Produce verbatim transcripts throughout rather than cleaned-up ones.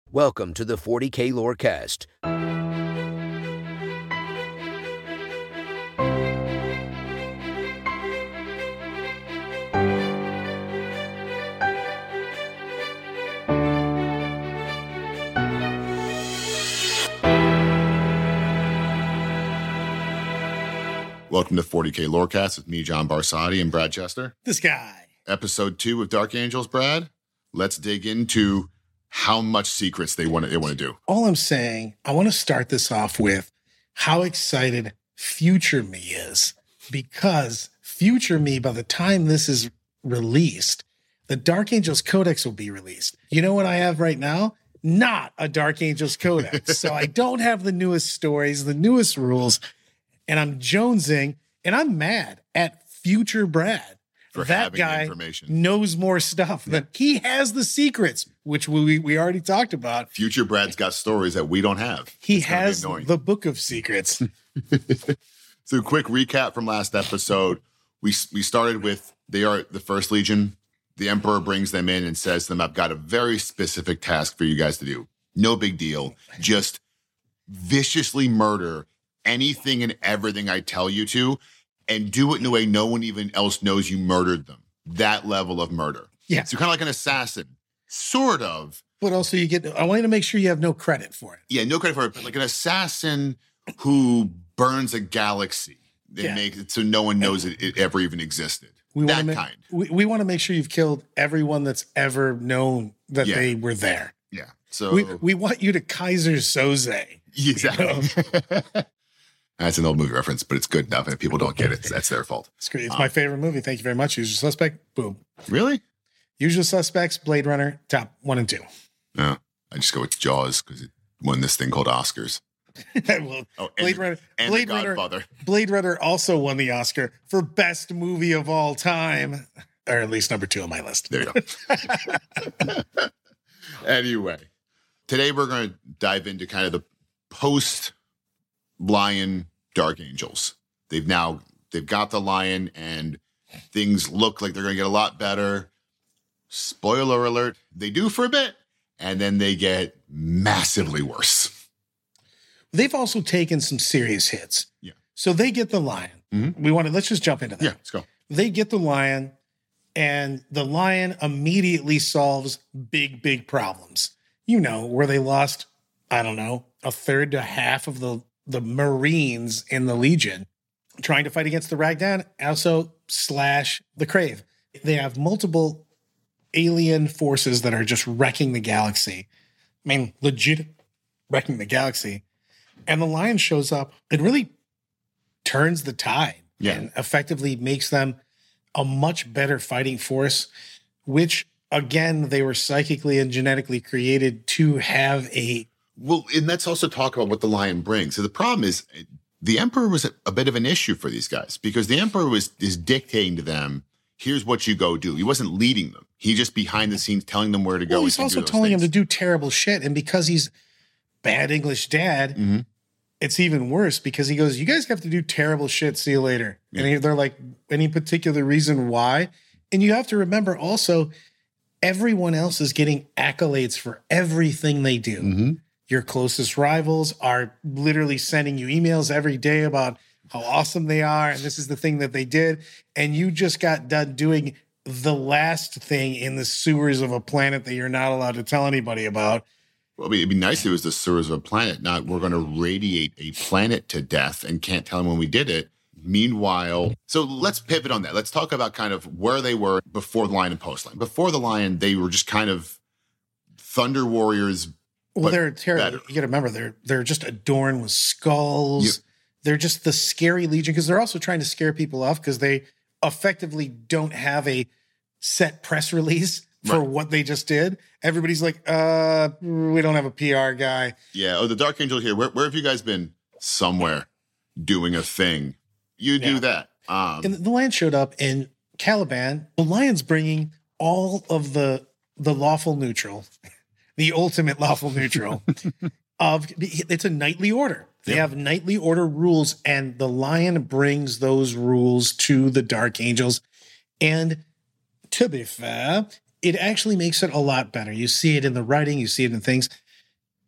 Welcome to the forty K Lorecast. Welcome to forty K Lorecast with me, John Barsotti, and Brad Chester. This guy. Episode two of Dark Angels, Brad. Let's dig into how much secrets they want to they want to do. All I'm saying, I want to start this off with how excited future me is, because future me, by the time this is released, the Dark Angels Codex will be released. You know what I have right now? Not a Dark Angels Codex. So I don't have the newest stories, the newest rules, and I'm jonesing, and I'm mad at future Brad. For that having guy information. knows more stuff than he has the secrets, which we we already talked about. Future Brad's got stories that we don't have. He It's gonna be has annoying. the book of secrets. So, quick recap from last episode. We we started with they are the First Legion. The Emperor brings them in and says to them, "I've got a very specific task for you guys to do. No big deal. Just viciously murder anything and everything I tell you to, and do it in a way no one even else knows you murdered them." That level of murder. Yeah. So kind of like an assassin, sort of. But also you get, I want you to make sure you have no credit for it. Yeah, no credit for it, but like an assassin who burns a galaxy that Yeah. makes it so no one knows it, it ever even existed. We that want to kind. We, we want to make sure you've killed everyone that's ever known that Yeah. they were there. Yeah. So We we want you to Kaiser Soze. exactly. That's an old movie reference, but it's good enough, and if people don't get it, that's their fault. It's great. It's Um, my favorite movie. Thank you very much. Usual Suspect. Boom. Really? Usual Suspects, Blade Runner, top one and two. No, I just go with Jaws because it won this thing called Oscars. well, Oh, and, Blade Runner. and Blade The Runner. Godfather. Blade Runner also won the Oscar for best movie of all time, or at least number two on my list. There you go. Anyway, today we're going to dive into kind of the post-Lion Dark Angels. They've now, they've got the Lion and things look like they're going to get a lot better. Spoiler alert, they do for a bit, and then they get massively worse. They've also taken some serious hits. Yeah. So they get the Lion. Mhm. We want to, let's just jump into that. Yeah, let's go. They get the Lion, and the Lion immediately solves big, big problems. You know, where they lost, I don't know, a third to half of the, the Marines in the Legion trying to fight against the Ragdan, also slash the Crave. They have multiple alien forces that are just wrecking the galaxy. I mean, legit wrecking the galaxy. And the Lion shows up. It really turns the tide Yeah. and effectively makes them a much better fighting force, which, again, they were psychically and genetically created to have a... Well, and let's also talk about what the Lion brings. So the problem is the Emperor was a, a bit of an issue for these guys because the Emperor was is dictating to them, here's what you go do. He wasn't leading them. He just behind the scenes telling them where to go. Well, he's and also do those telling him things. to do terrible shit. And because he's bad English dad, Mhm. it's even worse because he goes, you guys have to do terrible shit. See you later. Yeah. And he- they're like, any particular reason why? And you have to remember also, everyone else is getting accolades for everything they do. Mhm. Your closest rivals are literally sending you emails every day about how awesome they are. And this is the thing that they did. And you just got done doing the last thing in the sewers of a planet that you're not allowed to tell anybody about. Well, it'd be, it'd be nice if it was the sewers of a planet, not we're going to radiate a planet to death and can't tell them when we did it. Meanwhile, so let's pivot on that. Let's talk about kind of where they were before the Lion and post-Lion. Before the Lion, they were just kind of Thunder Warriors. Well, but they're terrible. better. You got to remember, they're they're just adorned with skulls. Yep. They're just the scary Legion because they're also trying to scare people off because they effectively don't have a set press release for Right. what they just did. Everybody's like, uh, we don't have a P R guy. Yeah. Oh, the Dark Angel here. Where, where have you guys been? Somewhere doing a thing. You do Yeah. that. Um, And the Lion showed up in Caliban. The Lion's bringing all of the the lawful neutral, the ultimate lawful neutral of it's a knightly order. They Yep. have knightly order rules, and the Lion brings those rules to the Dark Angels. And to be fair, it actually makes it a lot better. You see it in the writing, you see it in things.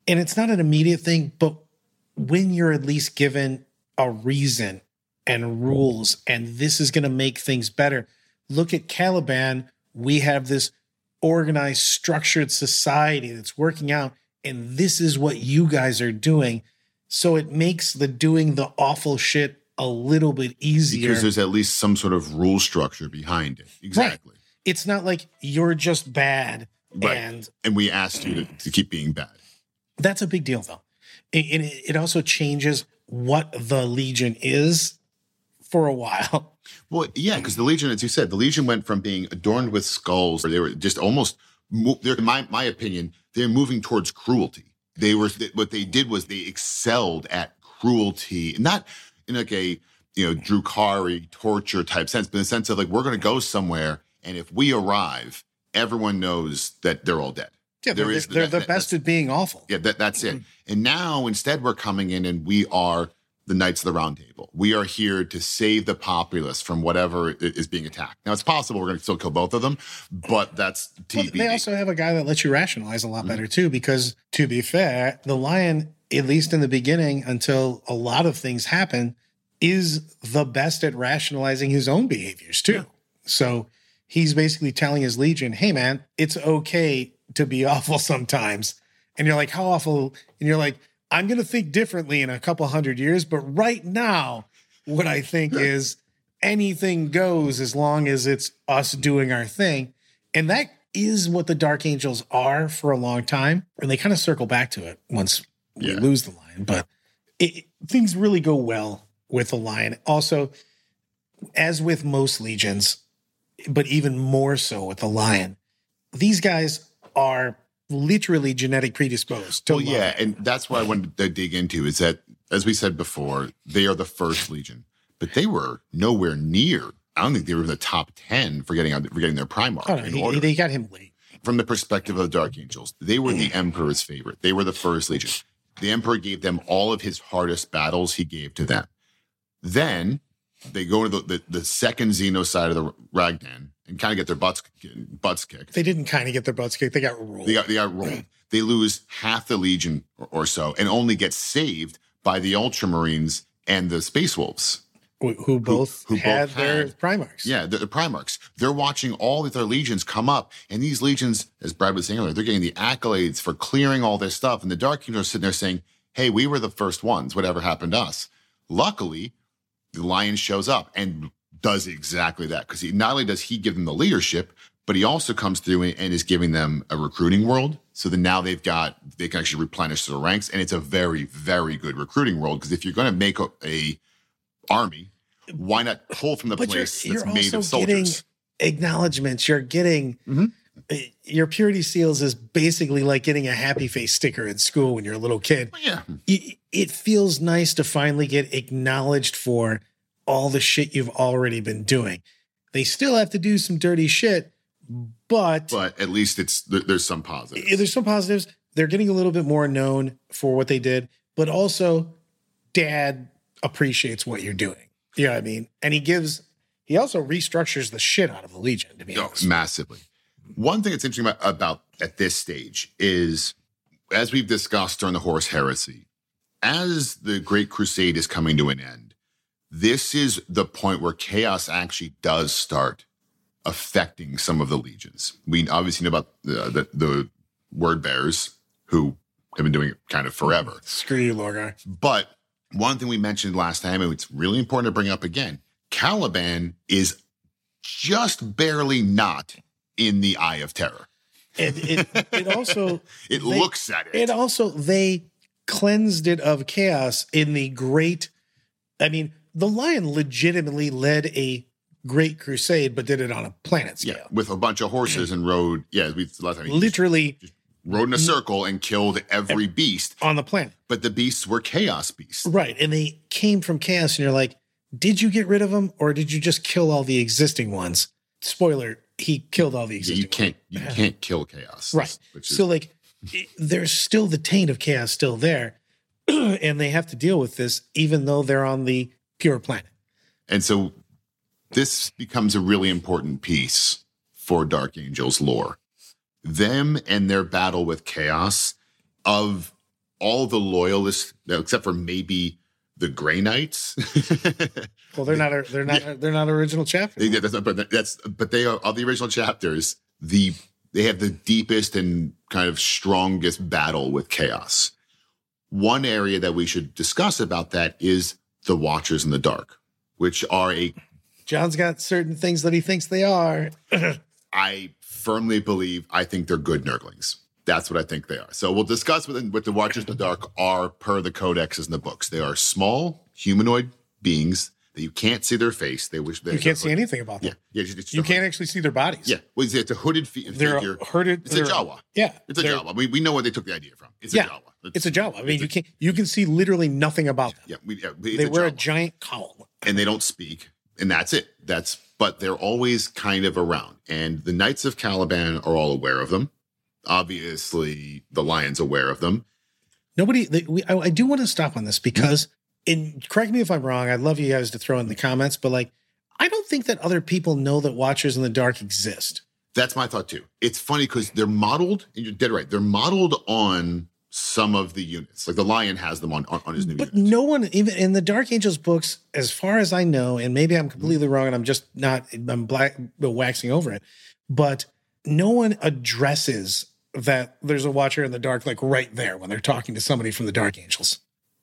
And it's not an immediate thing, but when you're at least given a reason and rules, and this is going to make things better. Look at Caliban. We have this organized, structured society that's working out, and this is what you guys are doing. So it makes the doing the awful shit a little bit easier. Because there's at least some sort of rule structure behind it. Exactly. Right. It's not like you're just bad. Right. And, and we asked you to, to keep being bad. That's a big deal, though. And it, it also changes what the Legion is for a while. Well, yeah, because the Legion, as you said, the Legion went from being adorned with skulls, where they were just almost, in my, my opinion, they're moving towards cruelty. They were, what they did was they excelled at cruelty, not in like a, you know, Drukhari torture type sense, but in the sense of like, we're going to go somewhere, and if we arrive, everyone knows that they're all dead. Yeah, they're, is, they're that, the that, best at being awful. Yeah, that, that's it. And now instead we're coming in and we are the Knights of the Round Table. We are here to save the populace from whatever is being attacked. Now, it's possible we're going to still kill both of them, but that's T B D. Well, they also have a guy that lets you rationalize a lot better, mm-hmm. too, because to be fair, the Lion, at least in the beginning, until a lot of things happen, is the best at rationalizing his own behaviors, too. Yeah. So he's basically telling his Legion, hey, man, it's okay to be awful sometimes. And you're like, how awful? And you're like, I'm going to think differently in a couple hundred years. But right now, what I think is anything goes as long as it's us doing our thing. And that is what the Dark Angels are for a long time. And they kind of circle back to it once we yeah. lose the Lion. But it, things really go well with the Lion. Also, as with most Legions, but even more so with the Lion, these guys are literally genetic predisposed to well, yeah, and that's what I wanted to dig into is that, as we said before, they are the first Legion, but they were nowhere near. I don't think they were in the top ten for getting for getting their Primarch. Oh, no, in he, order. They got him late. From the perspective of the Dark Angels, they were the Emperor's favorite. They were the first Legion. The Emperor gave them all of his hardest battles. He gave to them. Then they go to the, the, the second Xeno side of the Ragnan and kind of get their butts butts kicked. They didn't kind of get their butts kicked. They got rolled. They got, they got rolled. They lose half the Legion or, or so and only get saved by the Ultramarines and the Space Wolves. Who, who both who, who had both their had, Primarchs. Yeah, the, the Primarchs. They're watching all of their Legions come up. And these Legions, as Brad was saying earlier, they're getting the accolades for clearing all this stuff. And the Dark Angels are sitting there saying, hey, we were the first ones. Whatever happened to us? Luckily, the Lion shows up and does exactly that, because he not only does he give them the leadership, but he also comes through and is giving them a recruiting world. So then now they've got, they can actually replenish their ranks, and it's a very, very good recruiting world. Because if you're going to make a, a army, why not pull from the but place you're, that's you're made of soldiers? You're getting acknowledgments. You're getting mm-hmm. your purity seals is basically like getting a happy face sticker in school when you're a little kid. Yeah, it, it feels nice to finally get acknowledged for all the shit you've already been doing. They still have to do some dirty shit, but but at least it's there's some positives. There's some positives. They're getting a little bit more known for what they did, but also Dad appreciates what you're doing. You know what I mean? And he gives, he also restructures the shit out of the Legion, to be oh, honest. Massively. One thing that's interesting about, about at this stage is, as we've discussed during the Horus Heresy, as the Great Crusade is coming to an end, this is the point where chaos actually does start affecting some of the legions. We obviously know about the, the, the word bearers, who have been doing it kind of forever. Screw you, Lorgar. But one thing we mentioned last time, and it's really important to bring up again, Caliban is just barely not in the Eye of Terror. And it, it also... it they, looks at it. It also, they cleansed it of chaos in the great... I mean... The Lion legitimately led a great crusade, but did it on a planet scale. Yeah, with a bunch of horses and rode, yeah, we last time literally just, just rode in a circle and killed every beast on the planet. But the beasts were chaos beasts. Right, and they came from chaos, and you're like, did you get rid of them, or did you just kill all the existing ones? Spoiler, he killed all the existing yeah, you can't, ones. You can't kill chaos. Right. Which is, so, like, it, there's still the taint of chaos still there, and they have to deal with this, even though they're on the pure planet. And so this becomes a really important piece for Dark Angels lore. Them and their battle with chaos, of all the loyalists, except for maybe the Grey Knights. Well, they're not. They're not. Yeah. They're not original chapters. Yeah, that's not, but that's. But they are all the original chapters. The they have the deepest and kind of strongest battle with chaos. One area that we should discuss about that is the Watchers in the Dark, which are a. John's got certain things that he thinks they are. I firmly believe. I think they're good Nurglings. That's what I think they are. So we'll discuss what, what the Watchers in the Dark are per the codexes in the books. They are small humanoid beings that you can't see their face. They wish they you can't see hood. anything about them. Yeah, yeah. It's you can't actually see their bodies. Yeah, well, it's a hooded fi- they're figure. A hooded, it's a Jawa. Yeah, it's a Jawa. We we know where they took the idea from. It's yeah, a Jawa. It's, it's a Jawa. I mean, you can you can see literally nothing about them. Yeah, we, yeah they a wear Jawa. a giant cowl, and they don't speak, and that's it. That's but they're always kind of around, and the Knights of Caliban are all aware of them. Obviously, the Lion's aware of them. Nobody. They, we, I, I do want to stop on this because, in correct me if I'm wrong. I'd love you guys to throw in the comments, but like, I don't think that other people know that Watchers in the Dark exist. That's my thought too. It's funny because they're modeled, and you're dead right. They're modeled on some of the units. Like the Lion has them on on, on his new. But units. no one, even in the Dark Angels books, as far as I know, and maybe I'm completely wrong, and I'm just not. I'm black waxing over it, but no one addresses that there's a Watcher in the Dark, like right there when they're talking to somebody from the Dark Angels.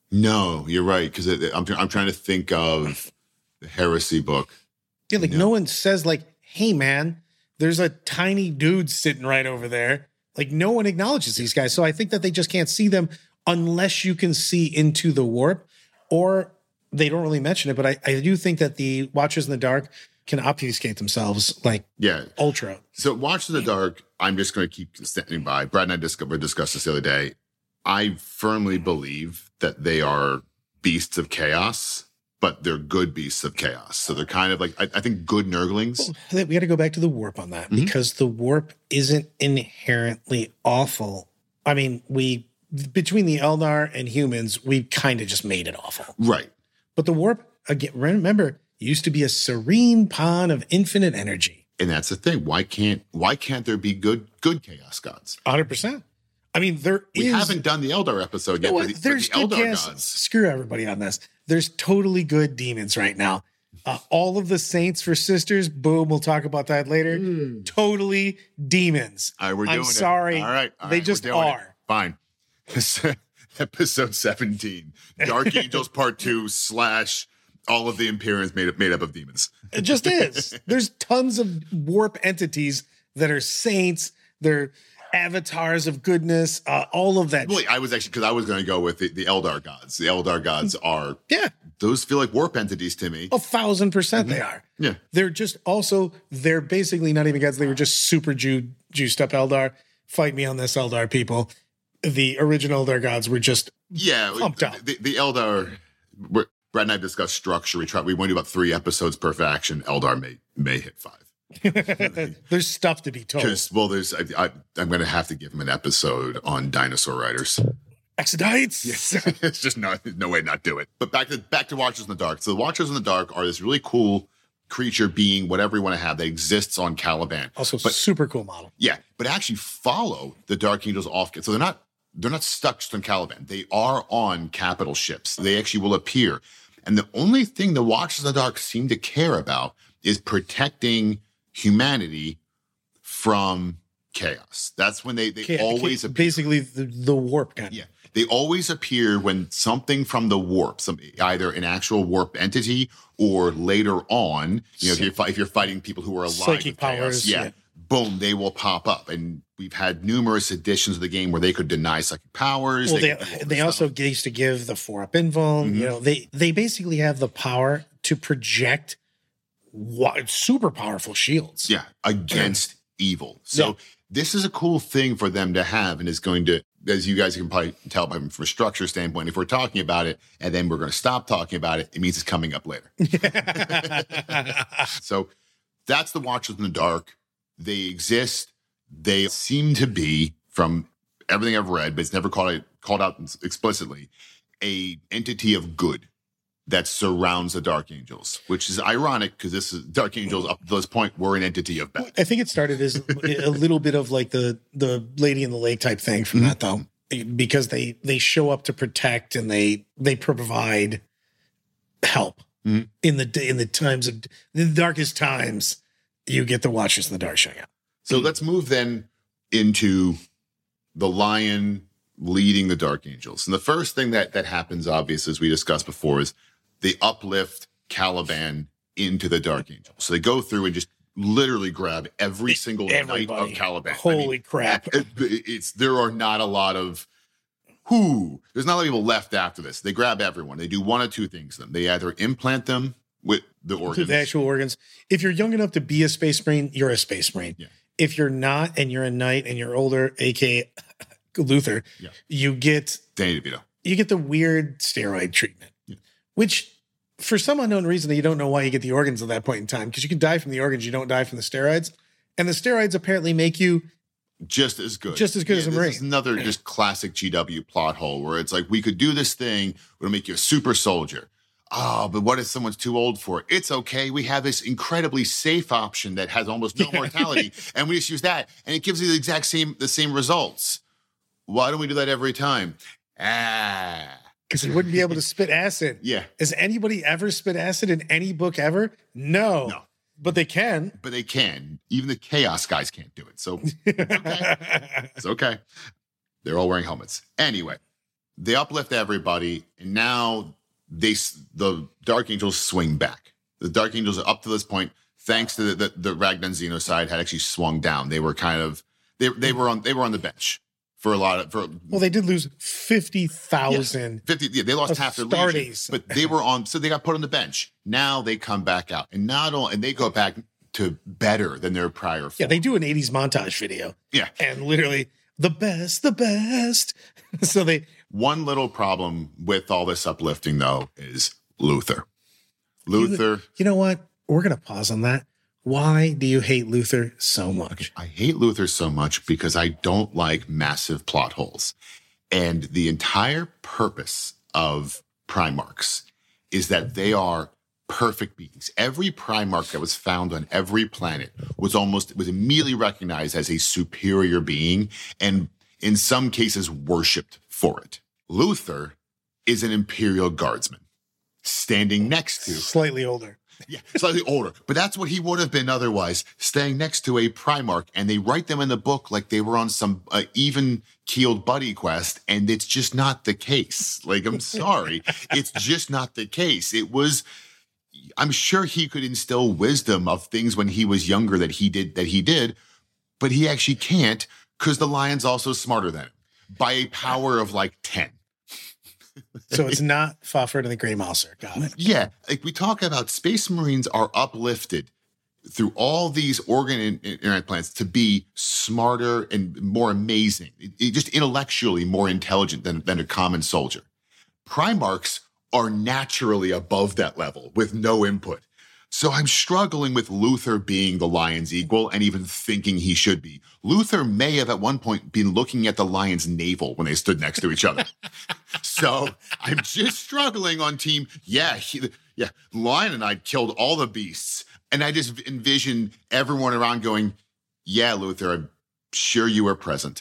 No, you're right. Because I'm, I'm trying to think of the Heresy book. Yeah, like no. no one says like, hey, man, there's a tiny dude sitting right over there. Like no one acknowledges these guys. So I think that they just can't see them unless you can see into the warp, or they don't really mention it. But I, I do think that the Watchers in the Dark can obfuscate themselves like yeah. ultra. So Watchers in the Dark, I'm just going to keep standing by. Brad and I discussed, discussed this the other day. I firmly believe that they are beasts of chaos, but they're good beasts of chaos. So they're kind of like, I, I think good Nurglings. Well, we got to go back to the warp on that mm-hmm. because the warp isn't inherently awful. I mean, we, between the Eldar and humans, we kind of just made it awful. Right. But the warp, again, remember, used to be a serene pond of infinite energy. And that's the thing. Why can't why can't there be good good chaos gods? one hundred percent. I mean, there we is... We haven't done the Eldar episode yet. No, but the, there's but the good Eldar chaos. gods. Screw everybody on this. There's totally good demons right now. Uh, all of the saints for sisters, boom, we'll talk about that later. Mm. Totally demons. All right, we're doing I'm sorry. It. All right. All they right, just are. It. Fine. Episode seventeen. Dark Angels Part two slash all of the Imperiums made up, made up of demons. It just is. There's tons of warp entities that are saints. They're avatars of goodness. Uh, all of that. Well, I was actually, because I was going to go with the, the Eldar gods. The Eldar gods are, yeah, those feel like warp entities to me. A thousand percent mm-hmm. they are. Yeah. They're just also, they're basically not even gods. They were just super Jew, juiced up Eldar. Fight me on this, Eldar people. The original Eldar gods were just yeah, pumped up. The, the Eldar, we're, Brad and I discussed structure. We tried. We went to about three episodes per faction. Eldar may may hit five. There's stuff to be told. Because well, there's. I, I, I'm going to have to give him an episode on dinosaur riders. Exodites. Yes, it's just no no way not do it. But back to back to Watchers in the Dark. So the Watchers in the Dark are this really cool creature being, whatever you want to have, that exists on Caliban. Also, but, super cool model. Yeah, but actually follow the Dark Angels off. So they're not. They're not stuck just on Caliban. They are on capital ships. They actually will appear. And the only thing the Watchers in the Dark seem to care about is protecting humanity from chaos. That's when they, they Cha- always appear. Basically, the, the warp gun. Yeah. They always appear when something from the warp, some either an actual warp entity or later on, you know, if you're, if you're fighting people who are alive psychic with powers, chaos, yeah, yeah. boom, they will pop up. And we've had numerous editions of the game where they could deny psychic powers. Well, they they, they also used to give the four up invuln. Mm-hmm. You know, they they basically have the power to project what, super powerful shields. Yeah, against evil. So yeah. This is a cool thing for them to have, and is going to, as you guys can probably tell by from a structure standpoint, if we're talking about it and then we're going to stop talking about it, it means it's coming up later. So that's the Watchers in the Dark. They exist. They seem to be, from everything I've read, but it's never called out, called out explicitly, a entity of good that surrounds the Dark Angels, which is ironic because this is Dark Angels up to this point were an entity of bad. I think it started as a little bit of like the the Lady in the Lake type thing from mm-hmm. that, though. because they they show up to protect and they they provide help mm-hmm. in the in the times of the darkest times. You get the Watchers in the Dark showing up. So mm-hmm. let's move then into the Lion leading the Dark Angels. And the first thing that that happens, obviously, as we discussed before, is they uplift Caliban into the Dark Angels. So they go through and just literally grab every single Everybody. knight of Caliban. Holy I mean, crap. it, it's there are not a lot of who. There's not a lot of people left after this. They grab everyone. They do one of two things. Them. They either implant them with the organs. The actual organs. If you're young enough to be a Space Marine, you're a Space Marine. Yeah. If you're not and you're a knight and you're older, aka Luther, yeah. you get Danny DeVito. You get the weird steroid treatment, yeah. which for some unknown reason that you don't know why you get the organs at that point in time, because you can die from the organs, you don't die from the steroids, and the steroids apparently make you just as good, just as good yeah, as a this Marine. Is another just classic G W plot hole where it's like we could do this thing, it'll make you a super soldier. Oh, but what if someone's too old for it? It's okay. We have this incredibly safe option that has almost no mortality, and we just use that, and it gives you the exact same the same results. Why don't we do that every time? Ah. Because he wouldn't be able to spit acid. Yeah. Has anybody ever spit acid in any book ever? No. No. But they can. But they can. Even the Chaos guys can't do it. So it's okay. It's okay. They're all wearing helmets. Anyway, they uplift everybody, and now they the Dark Angels swing back. The Dark Angels are up to this point, thanks to the, the, the Ragnar Xenocide had actually swung down. They were kind of they they were on they were on the bench. For a lot of, for well, they did lose fifty thousand. Yes, fifty. Yeah, they lost half their legion, but they were on. So they got put on the bench. Now they come back out, and not only and they go back to better than their prior. Form. Yeah, they do an eighties montage video. Yeah, and literally the best, the best. So they. One little problem with all this uplifting, though, is Luther. Luther. You, you know what? We're gonna pause on that. Why do you hate Luther so much? I hate Luther so much because I don't like massive plot holes. And the entire purpose of Primarchs is that they are perfect beings. Every Primarch that was found on every planet was almost, was immediately recognized as a superior being and in some cases worshipped for it. Luther is an Imperial Guardsman standing next to... Slightly older. Yeah, slightly older. But that's what he would have been otherwise, staying next to a Primarch. And they write them in the book like they were on some uh, even-keeled buddy quest, and it's just not the case. Like, I'm sorry. It's just not the case. It was... I'm sure he could instill wisdom of things when he was younger that he did, that he did, but he actually can't because the Lion's also smarter than him by a power of like ten. So it's not Fafhrd and the Grey Mouser. Got it. Yeah. Like we talk about Space Marines are uplifted through all these organ implants to be smarter and more amazing, it, it just intellectually more intelligent than, than a common soldier. Primarchs are naturally above that level with no input. So I'm struggling with Luther being the Lion's equal and even thinking he should be. Luther may have at one point been looking at the Lion's navel when they stood next to each other. So I'm just struggling on team. Yeah, he, yeah, Lion and I killed all the beasts. And I just envision everyone around going, yeah, Luther, I'm sure you were present.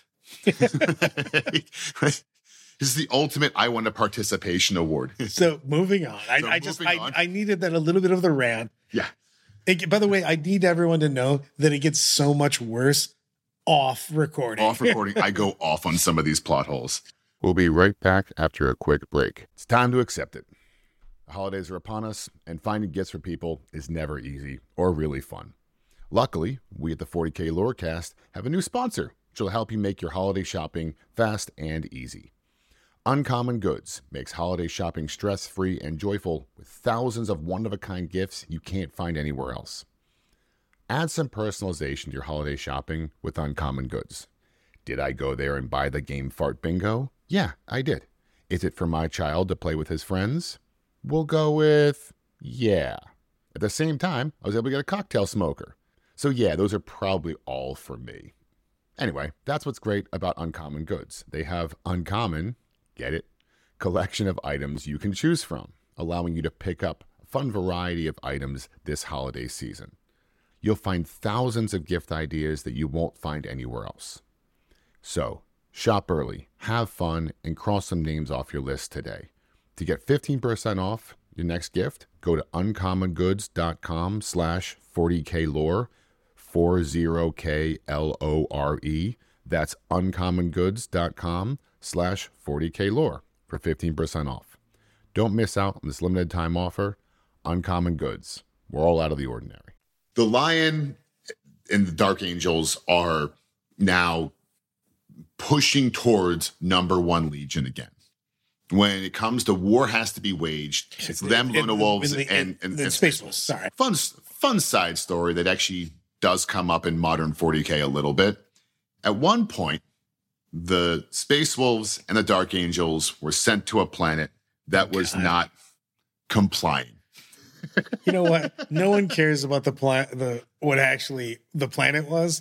This is the ultimate I want a participation award. So moving on. I, So I just moving I, on. I needed that a little bit of the rant. Yeah. It, by the way, I need everyone to know that it gets so much worse off recording. Off recording, I go off on some of these plot holes. We'll be right back after a quick break. It's time to accept it. The holidays are upon us, and finding gifts for people is never easy or really fun. Luckily, we at the forty K Lorecast have a new sponsor, which will help you make your holiday shopping fast and easy. Uncommon Goods makes holiday shopping stress-free and joyful with thousands of one-of-a-kind gifts you can't find anywhere else. Add some personalization to your holiday shopping with Uncommon Goods. Did I go there and buy the game Fart Bingo? Yeah, I did. Is it for my child to play with his friends? We'll go with yeah. At the same time, I was able to get a cocktail smoker. So yeah, those are probably all for me. Anyway, that's what's great about Uncommon Goods. They have uncommon... Get it? Collection of items you can choose from, allowing you to pick up a fun variety of items this holiday season. You'll find thousands of gift ideas that you won't find anywhere else. So, Shop early, have fun, and cross some names off your list today. To get fifteen percent off your next gift, go to uncommongoods.com slash 40klore, 40K L O R E. That's uncommongoods.com slash 40klore for fifteen percent off. Don't miss out on this limited time offer. Uncommon Goods. We're all out of the ordinary. The Lion and the Dark Angels are now pushing towards number one Legion again. When it comes to war has to be waged, it's them, Luna Wolves, and, and, and, and Space Wolves. Sorry. Fun, fun side story that actually does come up in modern forty K a little bit. At one point, the Space Wolves and the Dark Angels were sent to a planet that was God. not complying. You know what? No one cares about the pla- the what actually the planet was.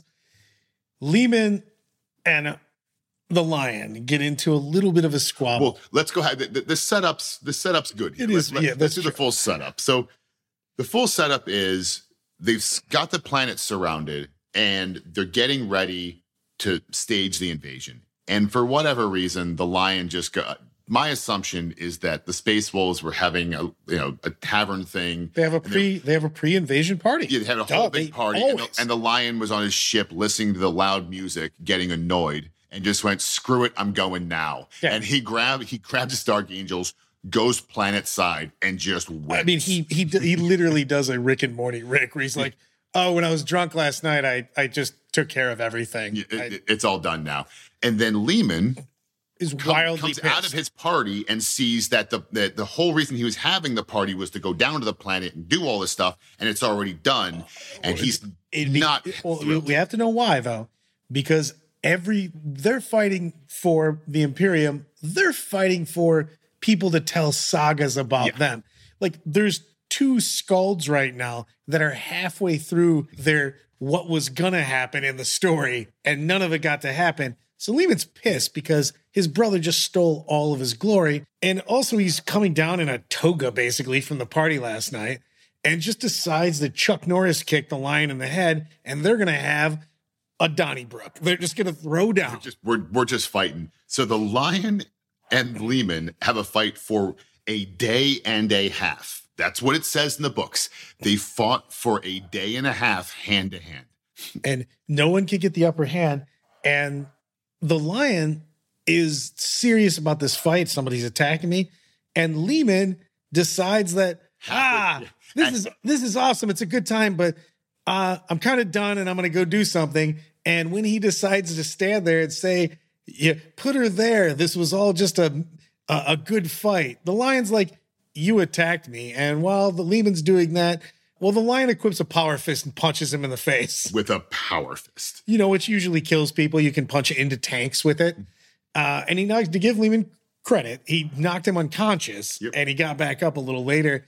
Lehman and the Lion get into a little bit of a squabble. Well, let's go ahead. The, the, the setup's the setup's good. Here. It is. Let's, yeah, let's do true. the full setup. So, the full setup is they've got the planet surrounded and they're getting ready to stage the invasion. And for whatever reason, the Lion just got. My assumption is that the Space Wolves were having a you know a tavern thing. They have a pre they have a pre-invasion party. Yeah, they had a whole Duh, big party, and the, and the Lion was on his ship listening to the loud music, getting annoyed, and just went, "Screw it, I'm going now." Yeah. And he grabbed he grabbed his Dark Angels, goes planet side, and just went. I mean, he he he literally does a Rick and Morty Rick, where he's like, "Oh, when I was drunk last night, I I just took care of everything. It, I, it, it's all done now." And then Lehman is come, wildly comes pissed. out of his party and sees that the, the the whole reason he was having the party was to go down to the planet and do all this stuff, and it's already done, and he's it, not. It, well, we have to know why though, because every they're fighting for the Imperium, they're fighting for people to tell sagas about yeah. them. Like there's two Skalds right now that are halfway through their what was gonna happen in the story, and none of it got to happen. So Lehman's pissed because his brother just stole all of his glory. And also he's coming down in a toga, basically, from the party last night and just decides that Chuck Norris kicked the Lion in the head and they're going to have a Donnybrook. They're just going to throw down. We're just, we're, we're just fighting. So the Lion and Lehman have a fight for a day and a half. That's what it says in the books. They fought for a day and a half hand to hand. And no one can get the upper hand. And the Lion is serious about this fight. Somebody's attacking me. And Lehman decides that, ah, this is this is awesome. It's a good time, but uh, I'm kind of done and I'm going to go do something. And when he decides to stand there and say, yeah, put her there, this was all just a, a, a good fight. The Lion's like, you attacked me. And while the Lehman's doing that, well, the Lion equips a power fist and punches him in the face. With a power fist. You know, which usually kills people. You can punch into tanks with it. Uh, and he knocked, to give Lehman credit, he knocked him unconscious yep. and he got back up a little later.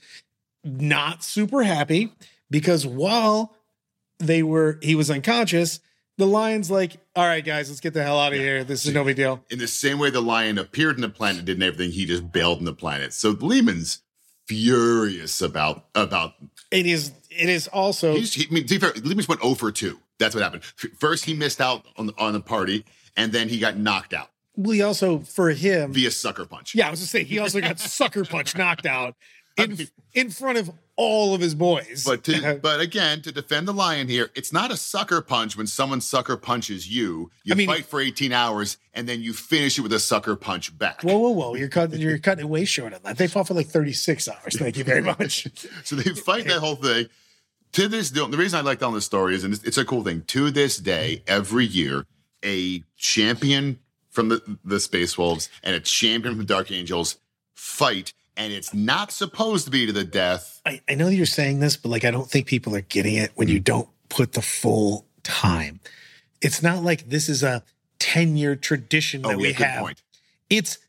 Not super happy because while they were, he was unconscious, the Lion's like, all right, guys, let's get the hell out of yeah. here. This is no big deal. In the same way the Lion appeared in the planet, did everything, he just bailed in the planet. So Lehman's furious about about it is it is also he's, he, I mean, to be fair, Lehman's went oh for two. That's what happened. First he missed out on the, on the party and then he got knocked out. Well, he also for him via sucker punch. Yeah, I was gonna say he also got sucker punch knocked out in, I mean, in front of all of his boys. But to, but again, to defend the Lion here, it's not a sucker punch when someone sucker punches you. You I mean, fight for eighteen hours and then you finish it with a sucker punch back. Whoa, whoa, whoa! You're cutting you're cutting it way short on that. They fought for like thirty-six hours. Thank you very much. So they fight that whole thing. To this, the reason I like telling this story is, and it's, it's a cool thing. To this day, every year, a champion from the the Space Wolves and a champion from the Dark Angels fight. And it's not supposed to be to the death. I, I know that you're saying this, but like, I don't think people are getting it when you don't put the full time. It's not like this is a ten-year tradition that oh, yeah, we good have. Point. It's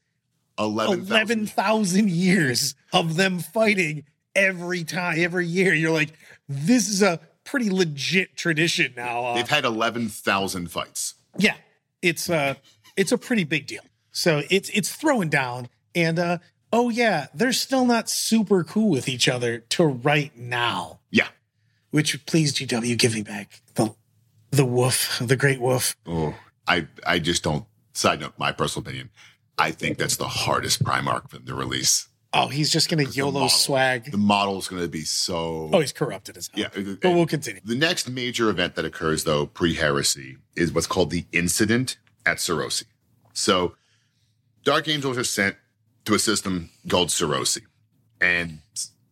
eleven thousand years of them fighting every time, every year. You're like, this is a pretty legit tradition now. Uh, They've had eleven thousand fights. Yeah, it's, uh, it's a pretty big deal. So it's it's throwing down. And, uh, oh, yeah, they're still not super cool with each other to right now. Yeah. Which, please, G W, give me back the the woof, the great woof. Oh, I I just don't Side note, my personal opinion, I think that's the hardest Primarch for them to release. Oh, he's just going to YOLO model, swag. The model is going to be so... Oh, he's corrupted as hell. Yeah. But we'll continue. The next major event that occurs, though, pre-heresy, is what's called the Incident at Serosi. So, Dark Angels are sent to a system called Serosi. And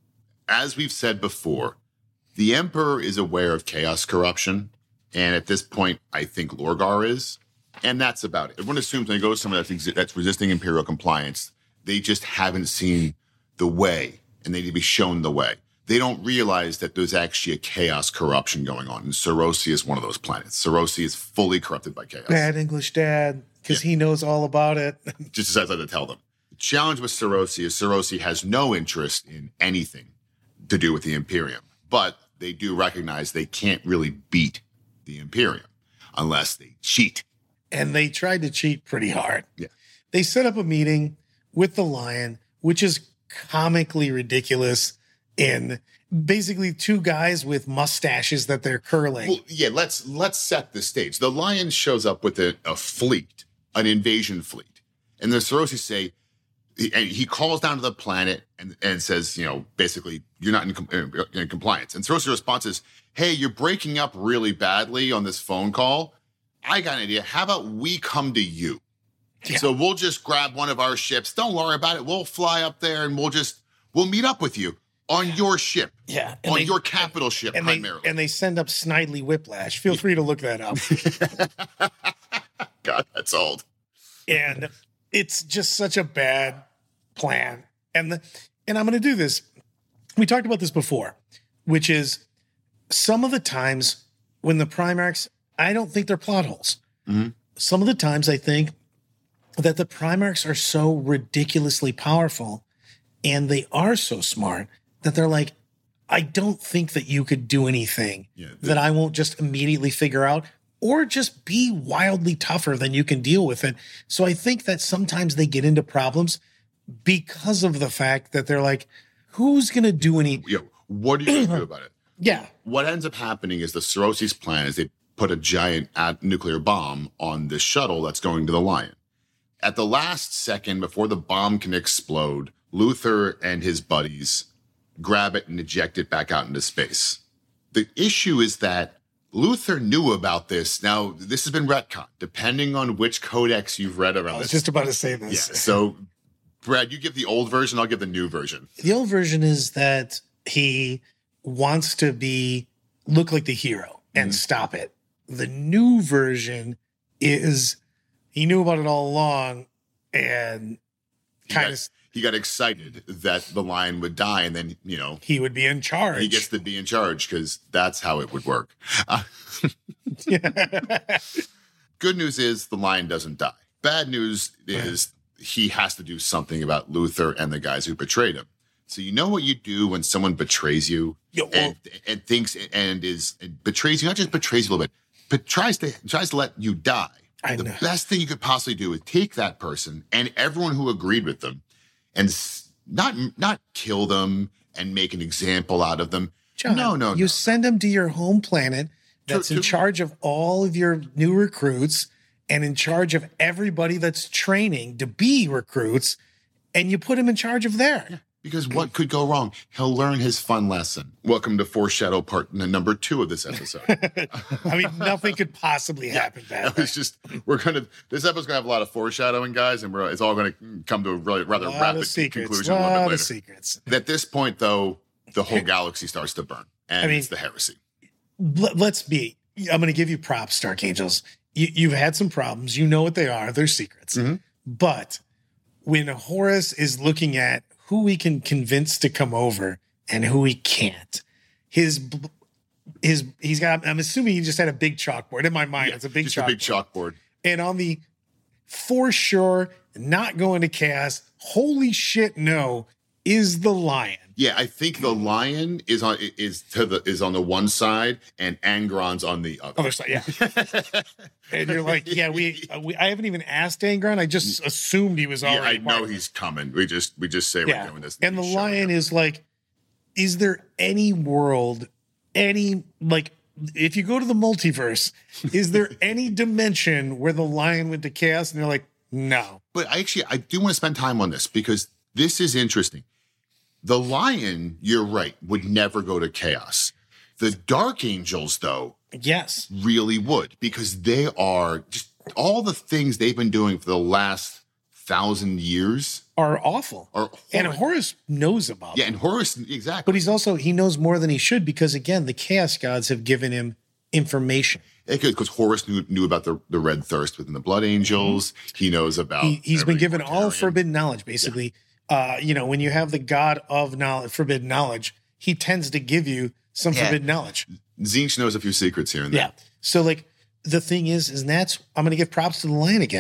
as we've said before, the Emperor is aware of chaos corruption. And at this point, I think Lorgar is. And that's about it. Everyone assumes when they go to someone that's, that's resisting Imperial compliance, they just haven't seen the way, and they need to be shown the way. They don't realize that there's actually a chaos corruption going on, and Serosi is one of those planets. Serosi is fully corrupted by chaos. Bad English dad, because yeah. he knows all about it. Just decides not to tell them. The challenge with Serosi is Serosi has no interest in anything to do with the Imperium, but they do recognize they can't really beat the Imperium unless they cheat. And they tried to cheat pretty hard. Yeah. They set up a meeting with the Lion, which is comically ridiculous, in basically two guys with mustaches that they're curling. Well, yeah, let's let's set the stage. The Lion shows up with a, a fleet, an invasion fleet. And the Serosi say, he, and he calls down to the planet and, and says, you know, basically, you're not in, com- in compliance. And Serosi's response is, hey, you're breaking up really badly on this phone call. I got an idea. How about we come to you? Yeah. So we'll just grab one of our ships. Don't worry about it. We'll fly up there and we'll just, we'll meet up with you on your ship. Yeah. On they, your capital ship and primarily. They, and they send up Snidely Whiplash. Feel free to look that up. God, that's old. And it's just such a bad plan. And the, and I'm going to do this. We talked about this before, which is some of the times when the Primarchs, I don't think they're plot holes. Mm-hmm. Some of the times I think that the Primarchs are so ridiculously powerful and they are so smart that they're like, I don't think that you could do anything yeah, the, that I won't just immediately figure out, or just be wildly tougher than you can deal with it. So I think that sometimes they get into problems because of the fact that they're like, who's going to do any... Yo, what are you going to do about it? Yeah. What ends up happening is the Serosi's plan is they put a giant nuclear bomb on this shuttle that's going to the Lion. At the last second, before the bomb can explode, Luther and his buddies grab it and eject it back out into space. The issue is that Luther knew about this. Now, this has been retconned, depending on which codex you've read around I was this. just about to say this. Yeah. So, Brad, you give the old version, I'll give the new version. The old version is that he wants to be look like the hero and mm-hmm. stop it. The new version is he knew about it all along and kind of... He got excited that the Lion would die, and then, you know... He would be in charge. He gets to be in charge, because that's how it would work. Uh, Good news is the Lion doesn't die. Bad news is he has to do something about Luther and the guys who betrayed him. So you know what you do when someone betrays you Yo, well, and, and thinks and is and betrays you, not just betrays you a little bit, but tries to tries to let you die. I the know. best thing you could possibly do is take that person and everyone who agreed with them and not not kill them and make an example out of them. John, no, no, you no. send them to your home planet that's To- in to- charge of all of your new recruits and in charge of everybody that's training to be recruits, and you put him in charge of there. Because what could go wrong? He'll learn his fun lesson. Welcome to Foreshadow part number two of this episode. I mean, nothing could possibly happen bad. It's just, we're going to, this episode's going to have a lot of foreshadowing, guys, and we're, it's all going to come to a really, rather a lot rapid of secrets, conclusion a lot little bit of later. secrets. At this point, though, the whole galaxy starts to burn, and I mean, it's the heresy. Let, let's be, I'm going to give you props, Dark Angels. You, you've had some problems. You know what they are. They're secrets. Mm-hmm. But when Horus is looking at who we can convince to come over and who he can't, his his he's got. I'm assuming he just had a big chalkboard in my mind. Yeah, it's a big just chalkboard. a big chalkboard, and on the for sure not going to chaos. Holy shit! No, is the Lion. Yeah, I think the Lion is on is to the is on the one side and Angron's on the other. Other side, yeah. And you're like, yeah, we, uh, we. I haven't even asked Angron. I just assumed he was Yeah, already. I know he's coming. We just we just say yeah. we're doing this. And the show Lion here. is like, is there any world, any like if you go to the multiverse, is there any dimension where the lion went to chaos? And they're like, no. But I actually, I do want to spend time on this because this is interesting. The lion, you're right, would never go to chaos. The Dark Angels, though, yes, really would, because they are just all the things they've been doing for the last thousand years are awful. Are and Horus knows about yeah, them. and Horus, exactly. But he's also, he knows more than he should because, again, the Chaos Gods have given him information. Because Horus knew, knew about the, the red thirst within the Blood Angels. Mm-hmm. He knows about... He, he's been given all forbidden knowledge, basically. Yeah. Uh, you know, when you have the God of knowledge, forbidden knowledge, he tends to give you some yeah. forbidden knowledge. Tzeentch knows a few secrets here and there. Yeah. So, like, the thing is, is that's, I'm going to give props to the lion again.